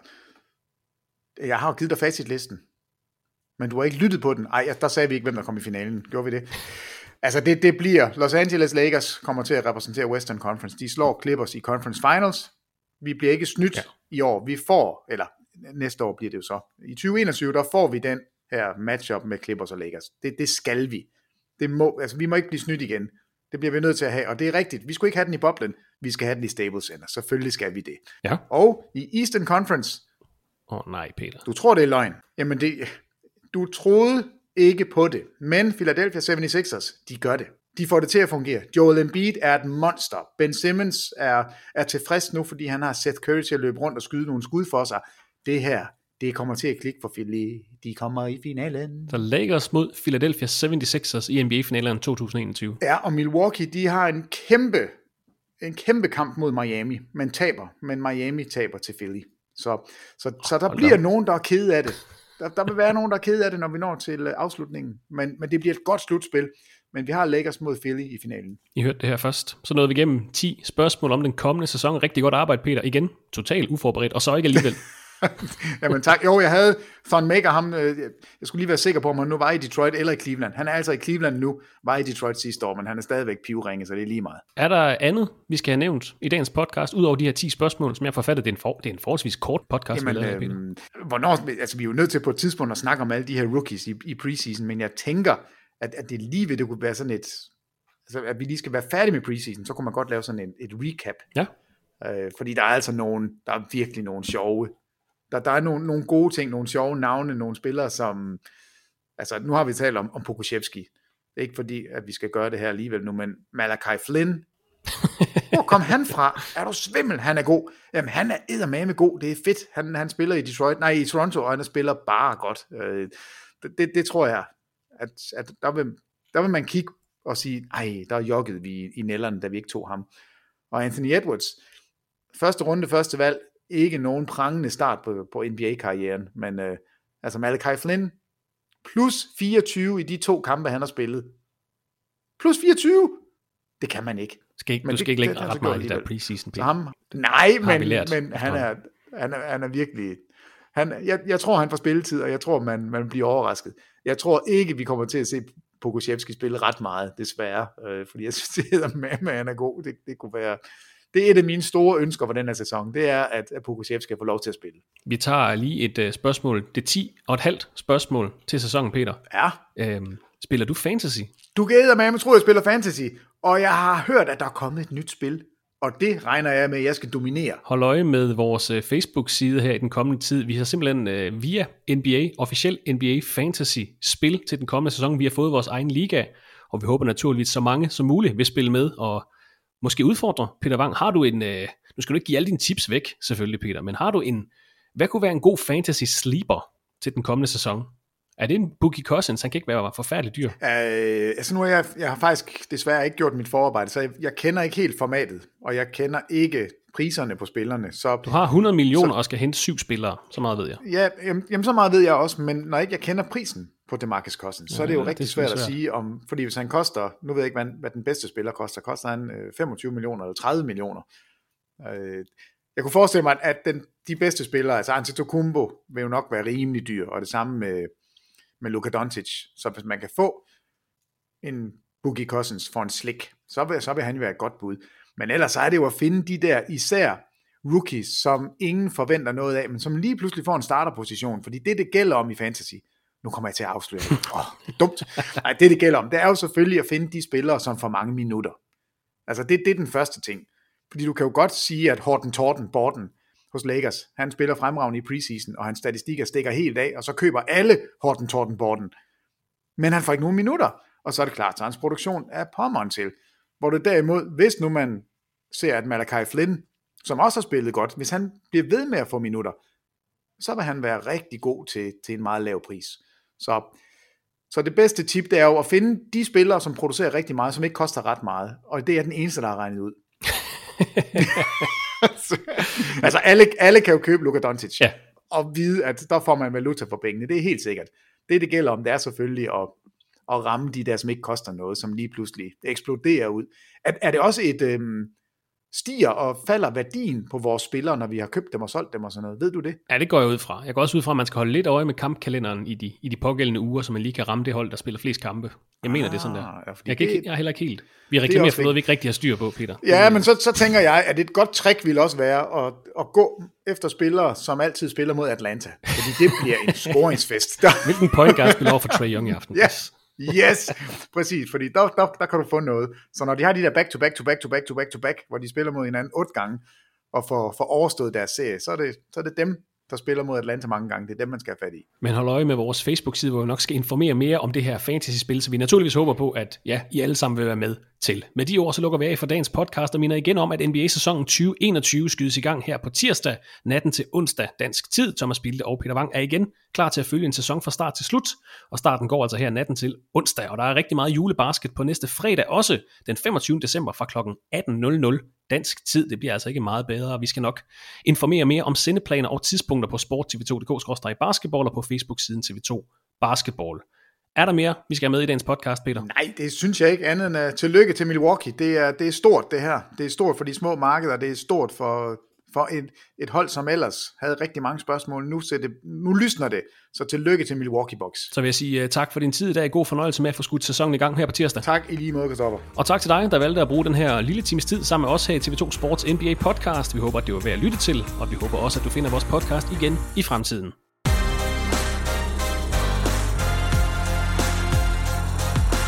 jeg har jo givet dig facitlisten, men du har ikke lyttet på den. Ej, der sagde vi ikke, hvem der kom i finalen. Gjorde vi det? Altså, det, det bliver Los Angeles Lakers kommer til at repræsentere Western Conference. De slår Clippers i Conference Finals. Vi bliver ikke snydt ja. i år. Vi får, eller næste år bliver det jo så. I tyve enogtyve, der får vi den her matchup med Clippers og Lakers. Det, det skal vi. Det må, altså, vi må ikke blive snydt igen. Det bliver vi nødt til at have, og det er rigtigt. Vi skulle ikke have den i boblen. Vi skal have den i Staples Center. Selvfølgelig skal vi det. Ja. Og i Eastern Conference. Åh oh, nej, Peter. Du tror, det er løgn. Jamen, det, du troede ikke på det. Men Philadelphia seventy-sixers, de gør det. De får det til at fungere. Joel Embiid er et monster. Ben Simmons er, er tilfreds nu, fordi han har Seth Curry til at løbe rundt og skyde nogle skud for sig. Det her, det kommer til at klikke for Philly. De kommer i finalen. Så Lakers mod Philadelphia seventy-sixers i N B A-finalerne to tusind enogtyve. Ja, og Milwaukee, de har en kæmpe, en kæmpe kamp mod Miami, men taber. Men Miami taber til Philly. Så, så, så der bliver nogen, der er kede af det. Der, der vil være nogen, der er kede af det, når vi når til uh, afslutningen. Men, men det bliver et godt slutspil. Men vi har Lakers mod Philly i finalen. I hørte det her først. Så nåede vi igennem ti spørgsmål om den kommende sæson. Rigtig godt arbejde, Peter. Igen, totalt uforberedt, og så ikke alligevel. Jamen tak. Jo, jeg havde Thon Maker, ham, øh, jeg skulle lige være sikker på, om han nu var i Detroit eller i Cleveland. Han er altså i Cleveland nu, var i Detroit sidste år, men han er stadigvæk pivringe, så det er lige meget. Er der andet, vi skal have nævnt i dagens podcast, udover de her ti spørgsmål, som jeg har forfattet? Det er en, for, det er en forholdsvis kort podcast. Jamen, her, øh, hvornår, altså vi er jo nødt til på et tidspunkt at snakke om alle de her rookies i, i preseason, men jeg tænker, at, at det lige ved, det kunne være sådan et, altså at vi lige skal være færdige med preseason, så kunne man godt lave sådan et, et recap. Ja. Øh, fordi der er altså nogen, der er virkelig nogle sjove, der, der er nogle, nogle gode ting, nogle sjove navne, nogle spillere, som, altså nu har vi talt om, om Pokusevski. Ikke fordi, at vi skal gøre det her alligevel nu, men Malachi Flynn, hvor kom han fra? Er du svimmel? Han er god. Jamen, han er eddermame god. Det er fedt. Han, han spiller i Detroit, nej, i Toronto, og han spiller bare godt. Øh, det, det, det tror jeg, at, at der, vil, der vil man kigge og sige, ej, der joggede vi i, i nælderne, da vi ikke tog ham. Og Anthony Edwards, første runde, første valg, ikke nogen prangende start på, på N B A-karrieren, men øh, altså Malachi Flynn, plus fireogtyve i de to kampe, han har spillet. Plus fireogtyve? Det kan man ikke. Skal ikke, men du skal det, ikke lægge det, ret meget i der preseason. Så ham, nej, men, lært, men han, er, han, er, han er virkelig... Han, jeg, jeg tror, han får spilletid, og jeg tror, man, man bliver overrasket. Jeg tror ikke, vi kommer til at se Pokusevski spille ret meget, desværre. Øh, fordi jeg synes, det hedder med, at han er god. Det, det kunne være... Det er et af mine store ønsker for den her sæson, det er, at Pokusevski skal få lov til at spille. Vi tager lige et uh, spørgsmål. Det er ti og et halvt spørgsmål til sæsonen, Peter. Ja. Øhm, spiller du fantasy? Du gæder med, at jeg tror, jeg spiller fantasy, og jeg har hørt, at der er kommet et nyt spil, og det regner jeg med, at jeg skal dominere. Hold øje med vores uh, Facebook-side her i den kommende tid. Vi har simpelthen uh, via N B A, officiel N B A Fantasy-spil til den kommende sæson. Vi har fået vores egen liga, og vi håber naturligvis, så mange som muligt vil spille med, og måske udfordre Peter Wang. Har du en, øh, nu skal du ikke give alle dine tips væk, selvfølgelig Peter, men har du en, hvad kunne være en god fantasy sleeper til den kommende sæson? Er det en Boogie Cousins? Han kan ikke være forfærdelig dyr. Øh, altså nu har jeg, jeg har faktisk desværre ikke gjort mit forarbejde, så jeg, jeg kender ikke helt formatet, og jeg kender ikke priserne på spillerne. Så, du har hundrede millioner så, og skal hente syv spillere, så meget ved jeg. Ja, jamen, jamen så meget ved jeg også, men når ikke jeg kender prisen på DeMarcus Cousins, ja, så er det jo ja, rigtig det svært, svært at sige om, fordi hvis han koster, nu ved jeg ikke, hvad, hvad den bedste spiller koster, koster han øh, femogtyve millioner eller tredive millioner. Øh, jeg kunne forestille mig, at den, de bedste spillere, altså Antetokounmpo, vil jo nok være rimelig dyr, og det samme med, med Luka Doncic, så hvis man kan få en Boogie Cousins for en slik, så vil, så vil han jo være et godt bud. Men ellers så er det jo at finde de der især rookies, som ingen forventer noget af, men som lige pludselig får en starterposition, fordi det, det gælder om i fantasy. Nu kommer jeg til at afsløre det. Åh, det er dumt. Nej, det, det gælder om, det er jo selvfølgelig at finde de spillere, som får mange minutter. Altså, det, det er den første ting. Fordi du kan jo godt sige, at Horton Torton Borton hos Lakers, han spiller fremragende i preseason, og hans statistikker stikker helt af, og så køber alle Horton Torton Borton. Men han får ikke nogen minutter, og så er det klart, så hans produktion er pommeren til. Hvor det derimod, hvis nu man ser, at Malachi Flynn, som også har spillet godt, hvis han bliver ved med at få minutter, så vil han være rigtig god til, til en meget lav pris. Så, så det bedste tip, det er jo at finde de spillere, som producerer rigtig meget, som ikke koster ret meget. Og det er den eneste, der har regnet ud. altså alle, alle kan jo købe Luka Doncic, ja. Og vide, at der får man valuta for pengene. Det er helt sikkert. Det, det gælder om, det er selvfølgelig at, at ramme de der, som ikke koster noget, som lige pludselig eksploderer ud. Er, er det også et... Øhm, stiger og falder værdien på vores spillere, når vi har købt dem og solgt dem og sådan noget? Ved du det? Ja, det går jeg ud fra. Jeg går også ud fra, at man skal holde lidt øje med kampkalenderen i de, i de pågældende uger, så man lige kan ramme det hold, der spiller flest kampe. Jeg ah, mener, det er sådan der. Ja, jeg, kan ikke, jeg er heller ikke helt. Vi reklamerer for noget, vi ikke rigtig har styr på, Peter. Ja, men så, så tænker jeg, at et godt trick vil også være at, at gå efter spillere, som altid spiller mod Atlanta. Fordi det bliver en scoringsfest. Hvilken point guard spiller over for Trae Young i aften? Yes. Yes, præcis, fordi der, der, der kan du få noget. Så når de har de der back to back to back to back to back to back, hvor de spiller mod hinanden otte gange, og får, får overstået deres serie, så er, det, så er det dem, der spiller mod Atlanta mange gange. Det er dem, man skal have fat i. Men hold øje med vores Facebook-side, hvor vi nok skal informere mere om det her fantasy-spil, så vi naturligvis håber på, at ja, I alle sammen vil være med til. Med de ord, så lukker vi af for dagens podcast, og minder igen om, at N B A-sæsonen tyve enogtyve skydes i gang her på tirsdag, natten til onsdag dansk tid. Thomas Bilde og Peter Wang er igen klar til at følge en sæson fra start til slut, og starten går altså her natten til onsdag, og der er rigtig meget julebasket på næste fredag også, den femogtyvende december fra klokken atten nul nul dansk tid. Det bliver altså ikke meget bedre, og vi skal nok informere mere om sendeplaner og tidspunkter på sport t v to punktum d k skråstreg basketball og på Facebook-siden T V to Basketball. Er der mere, vi skal have med i dagens podcast, Peter? Nej, det synes jeg ikke andet end uh, tillykke til Milwaukee. Det er, det er stort, det her. Det er stort for de små markeder, det er stort for, for et, et hold, som ellers havde rigtig mange spørgsmål. Nu, det, nu lysner det, så tillykke til Milwaukee Bucks. Så vil jeg sige uh, tak for din tid i dag. God fornøjelse med at få skudt sæsonen i gang her på tirsdag. Tak i lige måde, Christoffer. Og tak til dig, der valgte at bruge den her lille times tid sammen med os her i T V to Sports N B A podcast. Vi håber, at det var værd at lytte til, og vi håber også, at du finder vores podcast igen i fremtiden.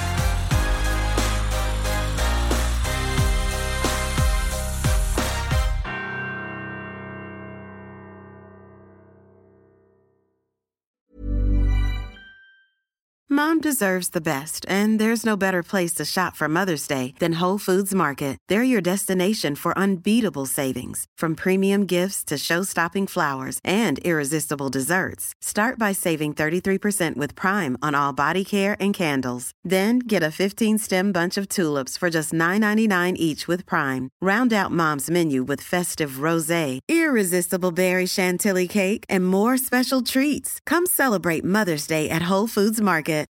Mom deserves the best, and there's no better place to shop for Mother's Day than Whole Foods Market. They're your destination for unbeatable savings, from premium gifts to show-stopping flowers and irresistible desserts. Start by saving thirty-three percent with Prime on all body care and candles. Then get a fifteen-stem bunch of tulips for just nine ninety-nine each with Prime. Round out Mom's menu with festive rosé, irresistible berry chantilly cake, and more special treats. Come celebrate Mother's Day at Whole Foods Market.